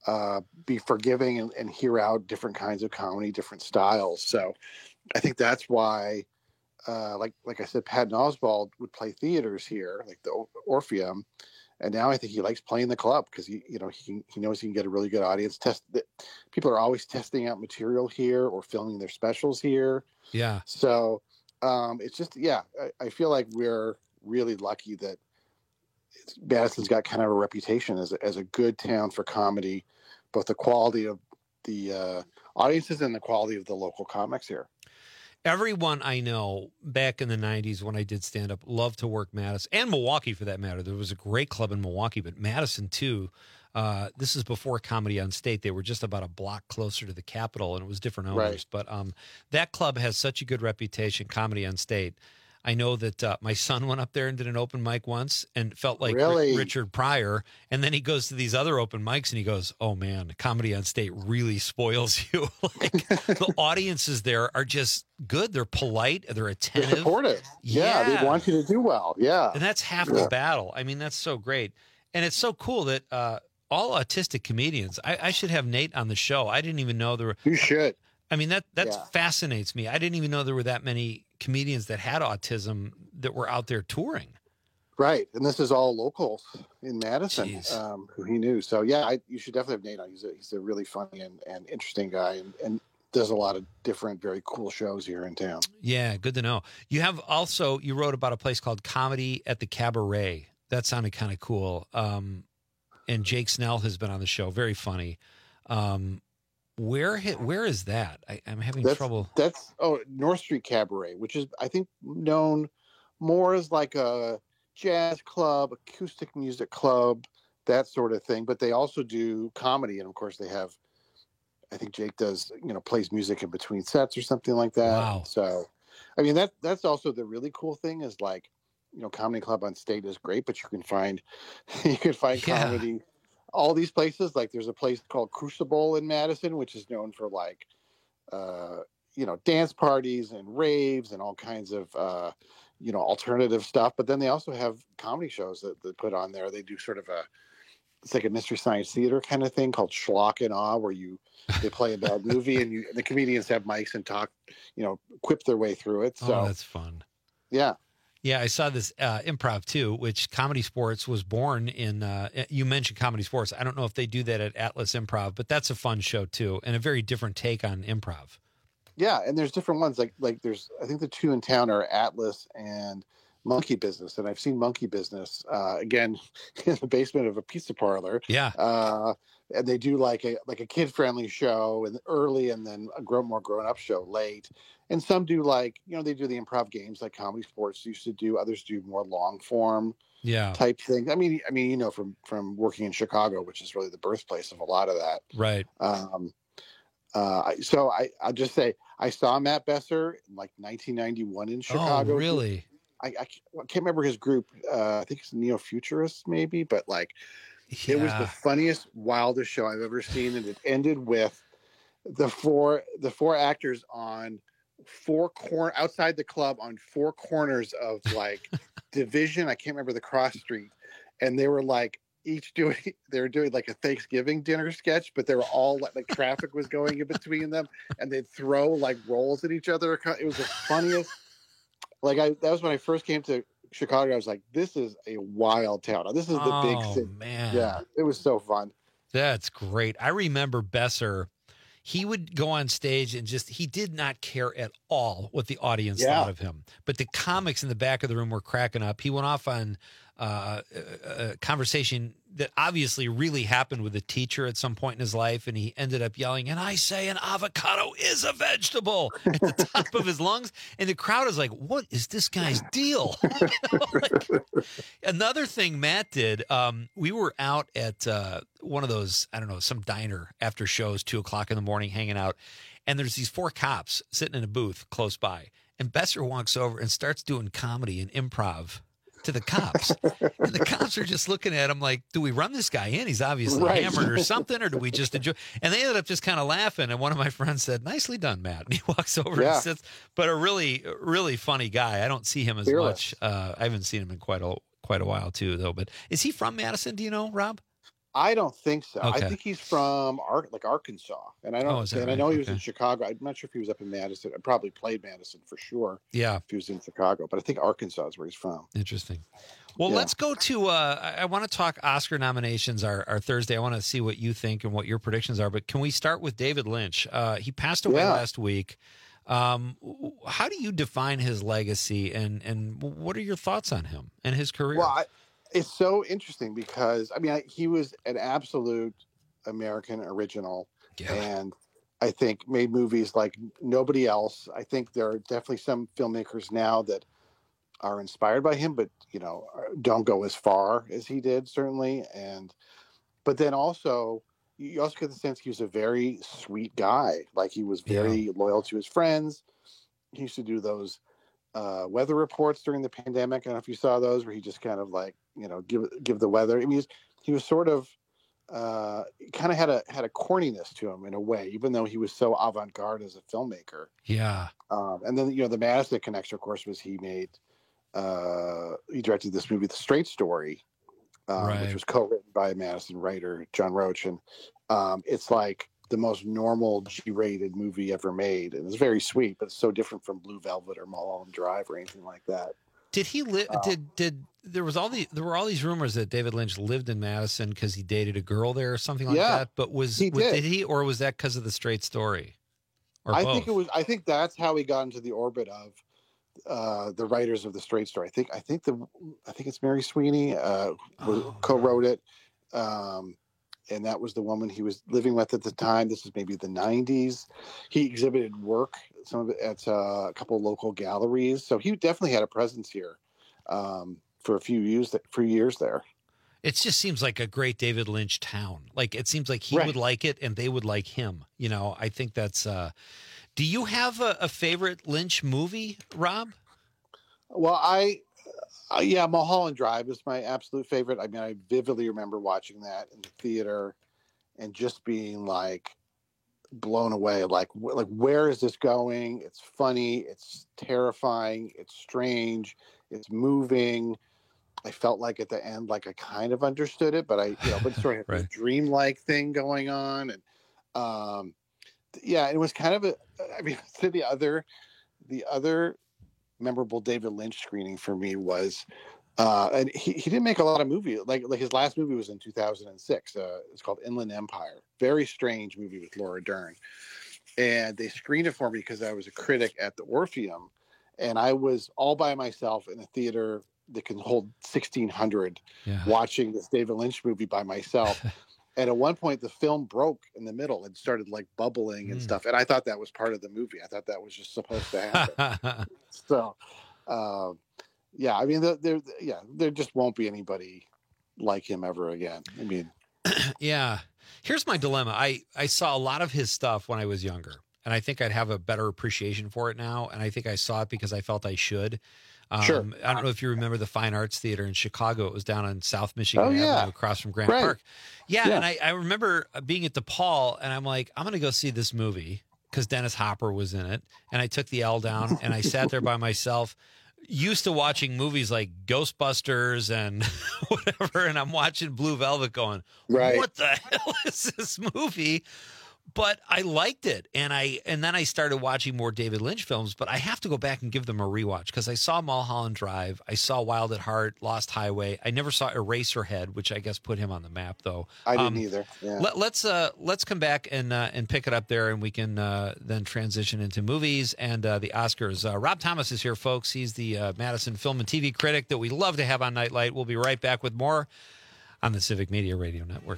be forgiving and hear out different kinds of comedy, different styles. So I think that's why, like I said, Patton Oswalt would play theaters here, like the Orpheum. And now I think he likes playing the club because he knows he can get a really good audience. People are always testing out material here or filming their specials here. Yeah. So it's just, I feel like we're really lucky that Madison's got kind of a reputation as a good town for comedy, both the quality of the audiences and the quality of the local comics here. Everyone I know back in the 90s when I did stand-up loved to work Madison, and Milwaukee for that matter. There was a great club in Milwaukee, but Madison too. This is before Comedy on State. They were just about a block closer to the Capitol, and it was different owners. Right. But that club has such a good reputation, Comedy on State. I know that my son went up there and did an open mic once and felt like Richard Pryor. And then he goes to these other open mics and he goes, oh, man, Comedy on State really spoils you. Like the audiences there are just good. They're polite. They're attentive. They're supportive. Yeah, they want you to do well. Yeah. And that's half the battle. I mean, that's so great. And it's so cool that all autistic comedians, I should have Nate on the show. I didn't even know there were. You should. I mean, that fascinates me. I didn't even know there were that many comedians that had autism that were out there touring. Right. And this is all locals in Madison who he knew. So, you should definitely have Nate on. He's a really funny and interesting guy and does a lot of different, very cool shows here in town. Yeah, good to know. You wrote about a place called Comedy at the Cabaret. That sounded kind of cool. And Jake Snell has been on the show. Very funny. Where is that? I'm having trouble. That's North Street Cabaret, which is I think known more as like a jazz club, acoustic music club, that sort of thing. But they also do comedy, and of course they have. I think Jake does, plays music in between sets or something like that. Wow. So, I mean that's also the really cool thing is like, Comedy Club on State is great, but you can find comedy. All these places, like there's a place called Crucible in Madison, which is known for like, dance parties and raves and all kinds of, alternative stuff. But then they also have comedy shows that they put on there. They do sort of it's like a Mystery Science Theater kind of thing called Schlock and Awe, where they play a bad movie and the comedians have mics and talk, quip their way through it. So that's fun. Yeah. Yeah, I saw this Improv too, which Comedy Sports was born in. You mentioned Comedy Sports. I don't know if they do that at Atlas Improv, but that's a fun show too, and a very different take on improv. Yeah, and there's different ones. Like there's, I think the two in town are Atlas and Monkey Business, and I've seen Monkey Business again in the basement of a pizza parlor. Yeah, and they do like a kid friendly show and early, and then a more grown up show late. And some do they do the improv games like Comedy Sports used to do. Others do more long form type things. I mean, from working in Chicago, which is really the birthplace of a lot of that. Right. So I'll just say I saw Matt Besser in like 1991 in Chicago. Oh, really? I can't remember his group. I think it's Neo Futurists maybe, but it was the funniest, wildest show I've ever seen. And it ended with the four actors on outside the club on four corners of like Division. I can't remember the cross street. And they were like doing like a Thanksgiving dinner sketch, but they were all like traffic was going in between them and they'd throw like rolls at each other. It was the funniest. That was when I first came to Chicago. I was like, this is a wild town. This is the big city. Man. Yeah. It was so fun. That's great. I remember Besser. He would go on stage and he did not care at all what the audience thought of him. But the comics in the back of the room were cracking up. He went off on a conversation that obviously really happened with a teacher at some point in his life. And he ended up yelling, and I say an avocado is a vegetable at the top of his lungs. And the crowd is like, what is this guy's deal? Another thing Matt did, we were out at one of those, I don't know, some diner after shows, 2:00 in the morning, hanging out. And there's these four cops sitting in a booth close by. And Besser walks over and starts doing comedy and improv to the cops. And the cops are just looking at him like, do we run this guy in? He's obviously hammered or something, or do we just enjoy? And they ended up just kind of laughing. And one of my friends said, nicely done, Matt. And he walks over and sits, but a really, really funny guy. I don't see him as much. I haven't seen him in quite a while too, though. But is he from Madison? Do you know, Rob? I don't think so. Okay. I think he's from Arkansas, and I don't. is that and I right? know he was Okay. in Chicago. I'm not sure if he was up in Madison. I probably played Madison for sure. Yeah. If he was in Chicago, but I think Arkansas is where he's from. Interesting. Well, Yeah. let's go to. I want to talk Oscar nominations are Thursday. I want to see what you think and what your predictions are. But can we start with David Lynch? He passed away last week. How do you define his legacy, and what are your thoughts on him and his career? Well, it's so interesting because he was an absolute American original, and I think made movies like nobody else. I think there are definitely some filmmakers now that are inspired by him, but don't go as far as he did, certainly. But then also, you also get the sense he was a very sweet guy. Like, he was very loyal to his friends. He used to do those weather reports during the pandemic. I don't know if you saw those, where he just kind of give the weather. I mean, he was sort of kind of had a corniness to him in a way, even though he was so avant-garde as a filmmaker. Yeah. And then the Madison connection, of course, was he directed this movie, The Straight Story, which was co-written by a Madison writer, John Roach, and it's like the most normal G-rated movie ever made, and it's very sweet, but it's so different from Blue Velvet or Mulholland Drive or anything like that. Did he live? There were all these rumors that David Lynch lived in Madison because he dated a girl there or something like that. But did he, or was that because of The Straight Story? Or I both? think it was. I think that's how he got into the orbit of the writers of The Straight Story. I think it's Mary Sweeney co-wrote it, and that was the woman he was living with at the time. This is maybe the 90s. He exhibited work, some of it at a couple of local galleries, so he definitely had a presence here for a few years there. It just seems like a great David Lynch town. Like, it seems like he would like it and they would like him. I think that's. Do you have a favorite Lynch movie, Rob? Well, Mulholland Drive is my absolute favorite. I mean, I vividly remember watching that in the theater and just being blown away. Like where is this going? It's funny. It's terrifying. It's strange. It's moving. I felt like at the end, I kind of understood it, but but sort of a dreamlike thing going on. And, it was kind of the other memorable David Lynch screening for me was, and he didn't make a lot of movies. Like his last movie was in 2006. It's called Inland Empire. Very strange movie with Laura Dern. And they screened it for me because I was a critic at the Orpheum, and I was all by myself in a theater that can hold 1,600 watching this David Lynch movie by myself. And at one point, the film broke in the middle and started bubbling and stuff. And I thought that was part of the movie. I thought that was just supposed to happen. So, I mean, there just won't be anybody like him ever again. I mean, yeah. Here's my dilemma. I saw a lot of his stuff when I was younger, and I think I'd have a better appreciation for it now. And I think I saw it because I felt I should. Sure. I don't know if you remember the Fine Arts Theater in Chicago. It was down on South Michigan Avenue across from Grant Park. Yeah, and I remember being at DePaul, and I'm like, I'm going to go see this movie because Dennis Hopper was in it. And I took the L down, and I sat there by myself, used to watching movies like Ghostbusters and whatever, and I'm watching Blue Velvet going, what the hell is this movie? But I liked it, and then I started watching more David Lynch films. But I have to go back and give them a rewatch because I saw Mulholland Drive, I saw Wild at Heart, Lost Highway. I never saw Eraserhead, which I guess put him on the map, though. I didn't either. Yeah. Let's come back and pick it up there, and we can then transition into movies and the Oscars. Rob Thomas is here, folks. He's the Madison film and TV critic that we love to have on Nightlight. We'll be right back with more on the Civic Media Radio Network.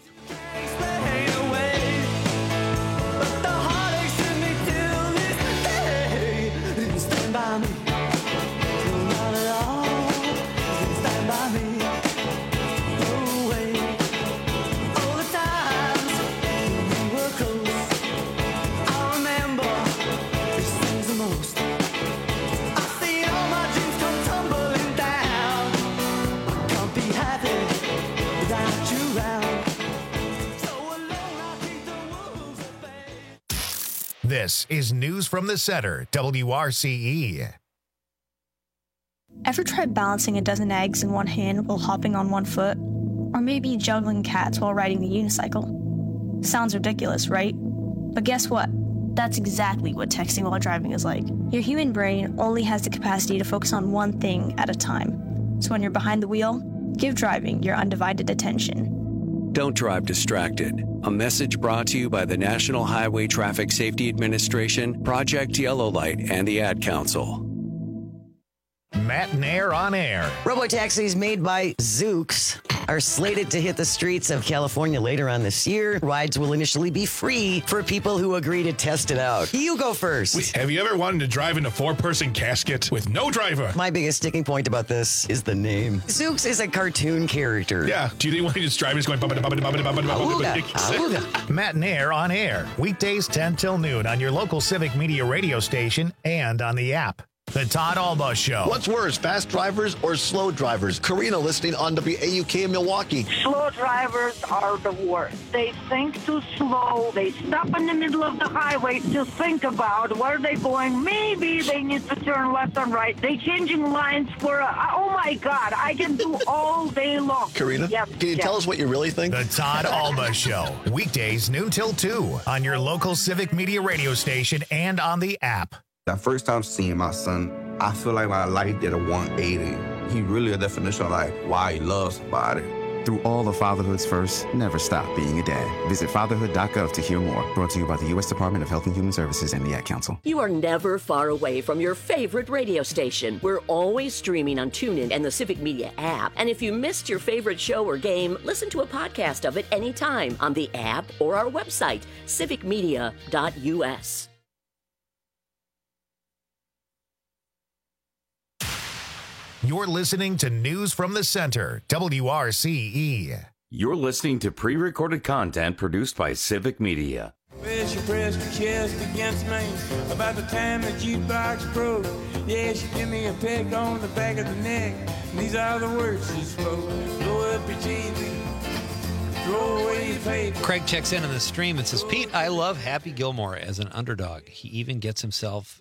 This is News from the Center, WRCE. Ever tried balancing a dozen eggs in one hand while hopping on one foot? Or maybe juggling cats while riding the unicycle. Sounds ridiculous, right? But guess what? That's exactly what texting while driving is like. Your human brain only has the capacity to focus on one thing at a time. So when you're behind the wheel, give driving your undivided attention. Don't drive distracted. A message brought to you by the National Highway Traffic Safety Administration, Project Yellow Light, and the Ad Council. Matt and Air on Air. Robotaxis made by Zoox are slated to hit the streets of California later on this year. Rides will initially be free for people who agree to test it out. You go first. Wait, have you ever wanted to drive in a 4-person casket with no driver? My biggest sticking point about this is the name. Zoox is a cartoon character. Yeah. Do you think when he just driving is going... Matt and Air on Air. Weekdays 10 till noon on your local Civic Media radio station and on the app. The Todd Alba Show. What's worse, fast drivers or slow drivers? Karina listening on WAUK in Milwaukee. Slow drivers are the worst. They think too slow. They stop in the middle of the highway to think about where they're going. Maybe they need to turn left and right. They changing lines for, oh my God, I can do all day long. Karina, can you tell us what you really think? The Todd Alba Show. Weekdays noon till 2 on your local Civic Media radio station and on the app. That first time seeing my son, I feel like my life did a 180. He really a definition of like why he loves somebody. Through all the fatherhood's first, never stop being a dad. Visit fatherhood.gov to hear more. Brought to you by the U.S. Department of Health and Human Services and the Ad Council. You are never far away from your favorite radio station. We're always streaming on TuneIn and the Civic Media app. And if you missed your favorite show or game, listen to a podcast of it anytime on the app or our website, civicmedia.us. You're listening to News from the Center, WRCE. You're listening to pre-recorded content produced by Civic Media. Well, she pressed her chest against me about the time the jukebox broke. Yeah, she gave me a peck on the back of the neck. And these are the words she spoke. Blow up your TV. Throw away your paper. Craig checks in on the stream and says, Pete, I love Happy Gilmore as an underdog. He even gets himself's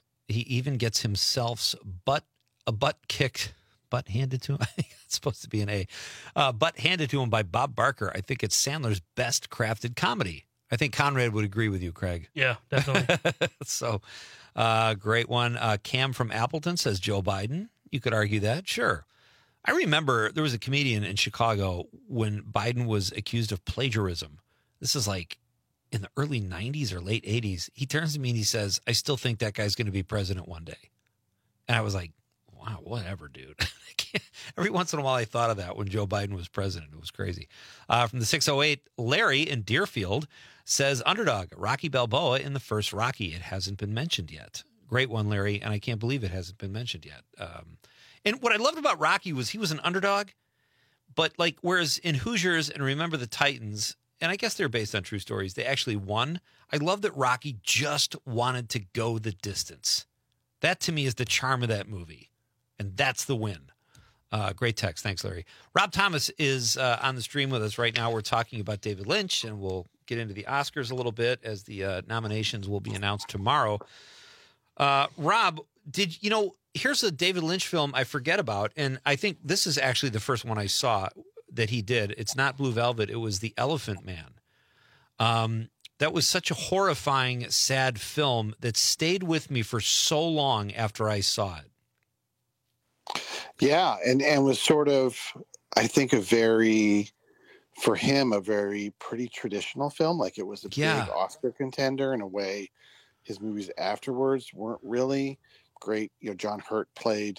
butt kicked. Butt handed to him. I think it's supposed to be an A. Butt handed to him by Bob Barker. I think it's Sandler's best crafted comedy. I think Conrad would agree with you, Craig. Yeah, definitely. So, great one. Cam from Appleton says Joe Biden. You could argue that. Sure. I remember there was a comedian in Chicago when Biden was accused of plagiarism. This is like in the early 90s or late 80s. He turns to me and he says, I still think that guy's going to be president one day. And I was like, wow, whatever, dude. Every once in a while I thought of that when Joe Biden was president. It was crazy. From the 608, Larry in Deerfield says, underdog, Rocky Balboa in the first Rocky. It hasn't been mentioned yet. Great one, Larry, and I can't believe it hasn't been mentioned yet. And what I loved about Rocky was he was an underdog, but like whereas in Hoosiers and Remember the Titans, and I guess they're based on true stories, they actually won. I love that Rocky just wanted to go the distance. That to me is the charm of that movie. And that's the win. Great text. Thanks, Larry. Rob Thomas is on the stream with us right now. We're talking about David Lynch, and we'll get into the Oscars a little bit as the nominations will be announced tomorrow. Rob, here's a David Lynch film I forget about, and I think this is actually the first one I saw that he did. It's not Blue Velvet. It was The Elephant Man. That was such a horrifying, sad film that stayed with me for so long after I saw it. Yeah, and was sort of, I think, for him, a very pretty traditional film. Like it was a big Oscar contender in a way. His movies afterwards weren't really great. John Hurt played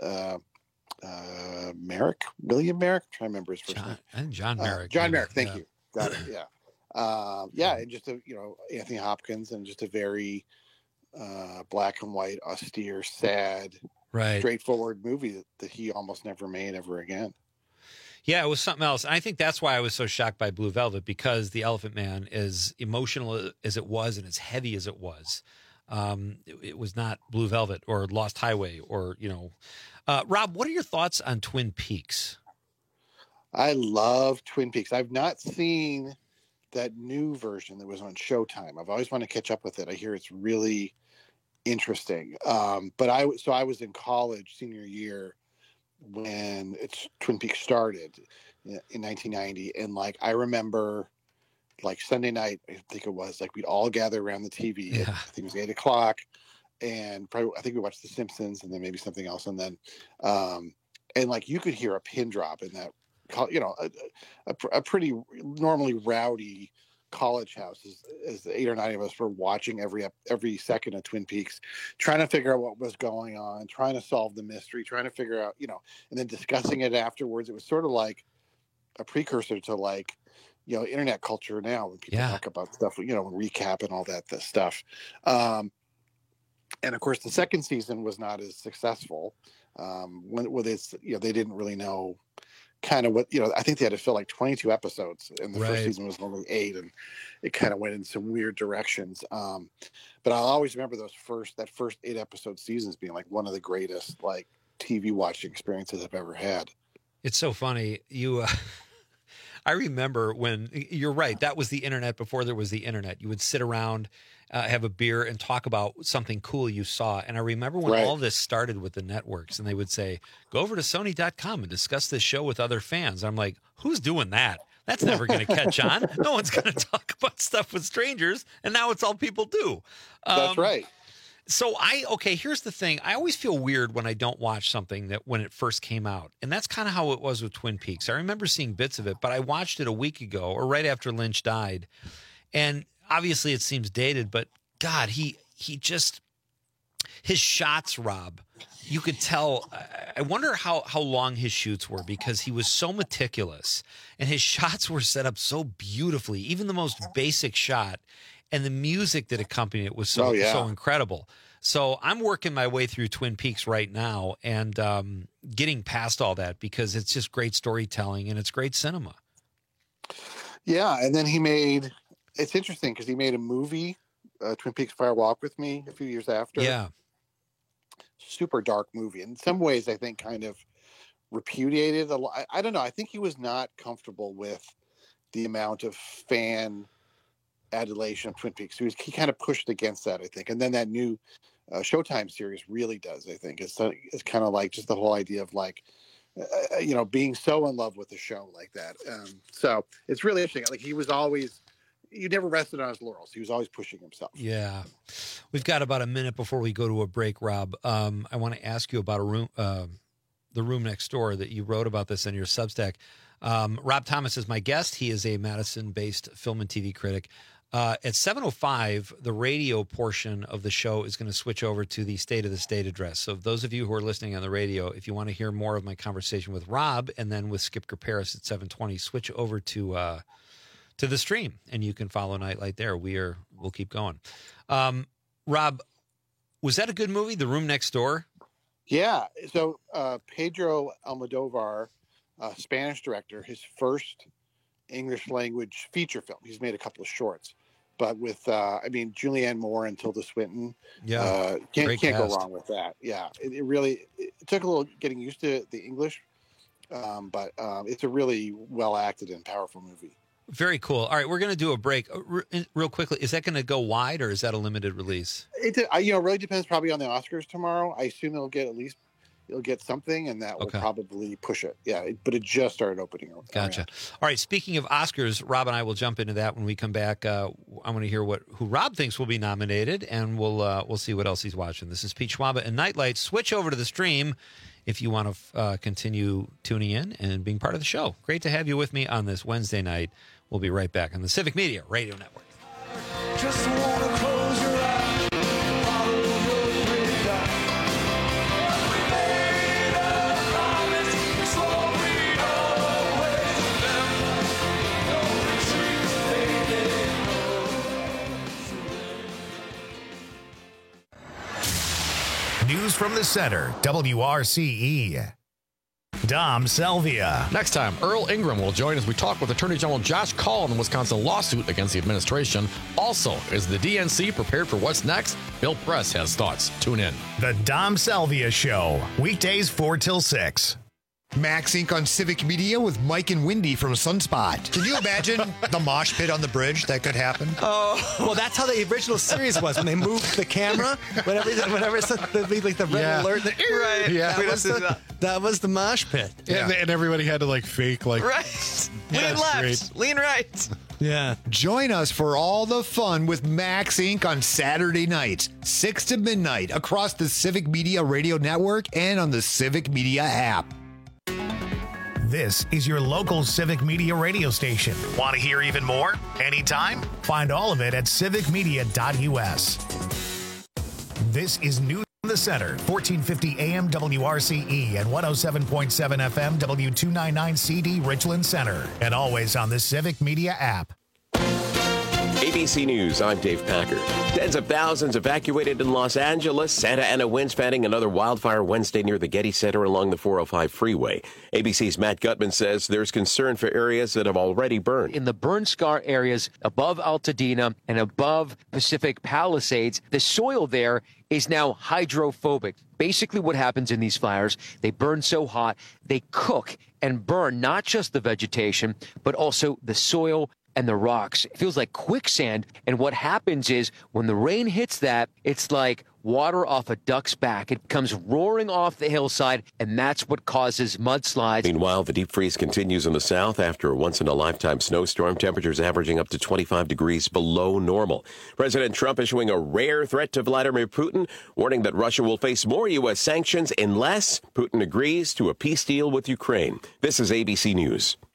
Merrick, William Merrick. I'm trying to remember his first name. And John Merrick. John Merrick, thank you. Got it, yeah. And just Anthony Hopkins, and just a very black and white, austere, sad, straightforward movie that he almost never made ever again. Yeah, it was something else. And I think that's why I was so shocked by Blue Velvet, because The Elephant Man, as emotional as it was and as heavy as it was, it was not Blue Velvet or Lost Highway or, Rob, what are your thoughts on Twin Peaks? I love Twin Peaks. I've not seen that new version that was on Showtime. I've always wanted to catch up with it. I hear it's really interesting. But I was in college senior year when Twin Peaks started, in 1990. And like, I remember like Sunday night, I think it was like, we'd all gather around the TV. I think it was 8 o'clock, and probably, I think we watched The Simpsons and then maybe something else. And then, and like, you could hear a pin drop in that, you know, a pretty normally rowdy college house as 8 or 9 of us were watching every second of Twin Peaks, trying to figure out what was going on, trying to solve the mystery, trying to figure out, you know, and then discussing it afterwards. It was sort of like a precursor to like, you know, internet culture now when people talk about stuff, you know, recap and all that stuff. And of course, the second season was not as successful. With it's, you know, they didn't really know kind of what, you know, I think they had to fill like 22 episodes, and the first season was only 8, and it kind of went in some weird directions. But I'll always remember that first 8 episode seasons being like one of the greatest like TV watching experiences I've ever had. It's so funny. I remember when, you're right, that was the internet before there was the internet. You would sit around, have a beer, and talk about something cool you saw. And I remember when all this started with the networks, and they would say, go over to Sony.com and discuss this show with other fans. I'm like, who's doing that? That's never going to catch on. No one's going to talk about stuff with strangers. And now it's all people do. That's right. So here's the thing. I always feel weird when I don't watch something that when it first came out. And that's kind of how it was with Twin Peaks. I remember seeing bits of it, but I watched it a week ago or right after Lynch died. And obviously it seems dated, but God, he just, his shots, Rob, you could tell. I wonder how long his shoots were, because he was so meticulous and his shots were set up so beautifully, even the most basic shot. And the music that accompanied it was so incredible. So I'm working my way through Twin Peaks right now and getting past all that, because it's just great storytelling and it's great cinema. Yeah, and then it's interesting because he made a movie, Twin Peaks Fire Walk with Me, a few years after. Yeah. Super dark movie. In some ways, I think kind of repudiated a lot. I don't know. I think he was not comfortable with the amount of fan adulation of Twin Peaks. He kind of pushed against that, I think. And then that new Showtime series really does, I think. It's kind of like just the whole idea of like, you know, being so in love with the show like that. So it's really interesting. Like, he never rested on his laurels. He was always pushing himself. Yeah. We've got about a minute before we go to a break, Rob. I want to ask you about The Room Next Door, that you wrote about this in your Substack. Rob Thomas is my guest. He is a Madison-based film and TV critic. At 7:05, the radio portion of the show is going to switch over to the State of the State address. So those of you who are listening on the radio, if you want to hear more of my conversation with Rob and then with Skip Kerperis at 7:20, switch over to the stream, and you can follow Nightlight there. We'll keep going. Rob, was that a good movie, The Room Next Door? Yeah. So Pedro Almodovar, Spanish director, his first English language feature film. He's made a couple of shorts, but with Julianne Moore and Tilda Swinton, can't go wrong with that. Yeah, it took a little getting used to the English, but it's a really well acted and powerful movie. Very cool. All right, we're going to do a break real quickly. Is that going to go wide, or is that a limited release? It really depends. Probably on the Oscars tomorrow. I assume it'll get something, and that will probably push it. Yeah, but it just started opening. Gotcha. All right. Speaking of Oscars, Rob and I will jump into that when we come back. I want to hear who Rob thinks will be nominated, and we'll see what else he's watching. This is Pete Schwaba and Nightlight. Switch over to the stream if you want to continue tuning in and being part of the show. Great to have you with me on this Wednesday night. We'll be right back on the Civic Media Radio Network. Just wanna close your eyes, follow your breath. We made a promise, it's what we always remember. No retreat, baby. News from the center, WRCE. Dom Salvia. Next time, Earl Ingram will join as we talk with Attorney General Josh Kaul on the Wisconsin lawsuit against the administration. Also, is the DNC prepared for what's next? Bill Press has thoughts. Tune in. The Dom Salvia Show, weekdays 4 till 6. Max Inc. on Civic Media with Mike and Wendy from Sunspot. Can you imagine the mosh pit on the bridge that could happen? Oh, well, that's how the original series was when they moved the camera. Whenever there'd be like the red alert. Right. Yeah. That was the mosh pit. Yeah. And everybody had to like fake like. Right. Lean left. Lean right. Yeah. Join us for all the fun with Max Inc. on Saturday nights, 6 to midnight, across the Civic Media Radio Network and on the Civic Media app. This is your local Civic Media radio station. Want to hear even more? Anytime? Find all of it at civicmedia.us. This is News in the Center, 1450 AM WRCE and 107.7 FM W299CD Richland Center, and always on the Civic Media app. ABC News, I'm Dave Packer. Tens of thousands evacuated in Los Angeles. Santa Ana winds fanning another wildfire Wednesday near the Getty Center along the 405 freeway. ABC's Matt Gutman says there's concern for areas that have already burned. In the burn scar areas above Altadena and above Pacific Palisades, the soil there is now hydrophobic. Basically what happens in these fires, they burn so hot, they cook and burn not just the vegetation, but also the soil and the rocks. It feels like quicksand. And what happens is when the rain hits that, it's like water off a duck's back. It comes roaring off the hillside, and that's what causes mudslides. Meanwhile, the deep freeze continues in the south after a once-in-a-lifetime snowstorm. Temperatures averaging up to 25 degrees below normal. President Trump issuing a rare threat to Vladimir Putin, warning that Russia will face more U.S. sanctions unless Putin agrees to a peace deal with Ukraine. This is ABC News.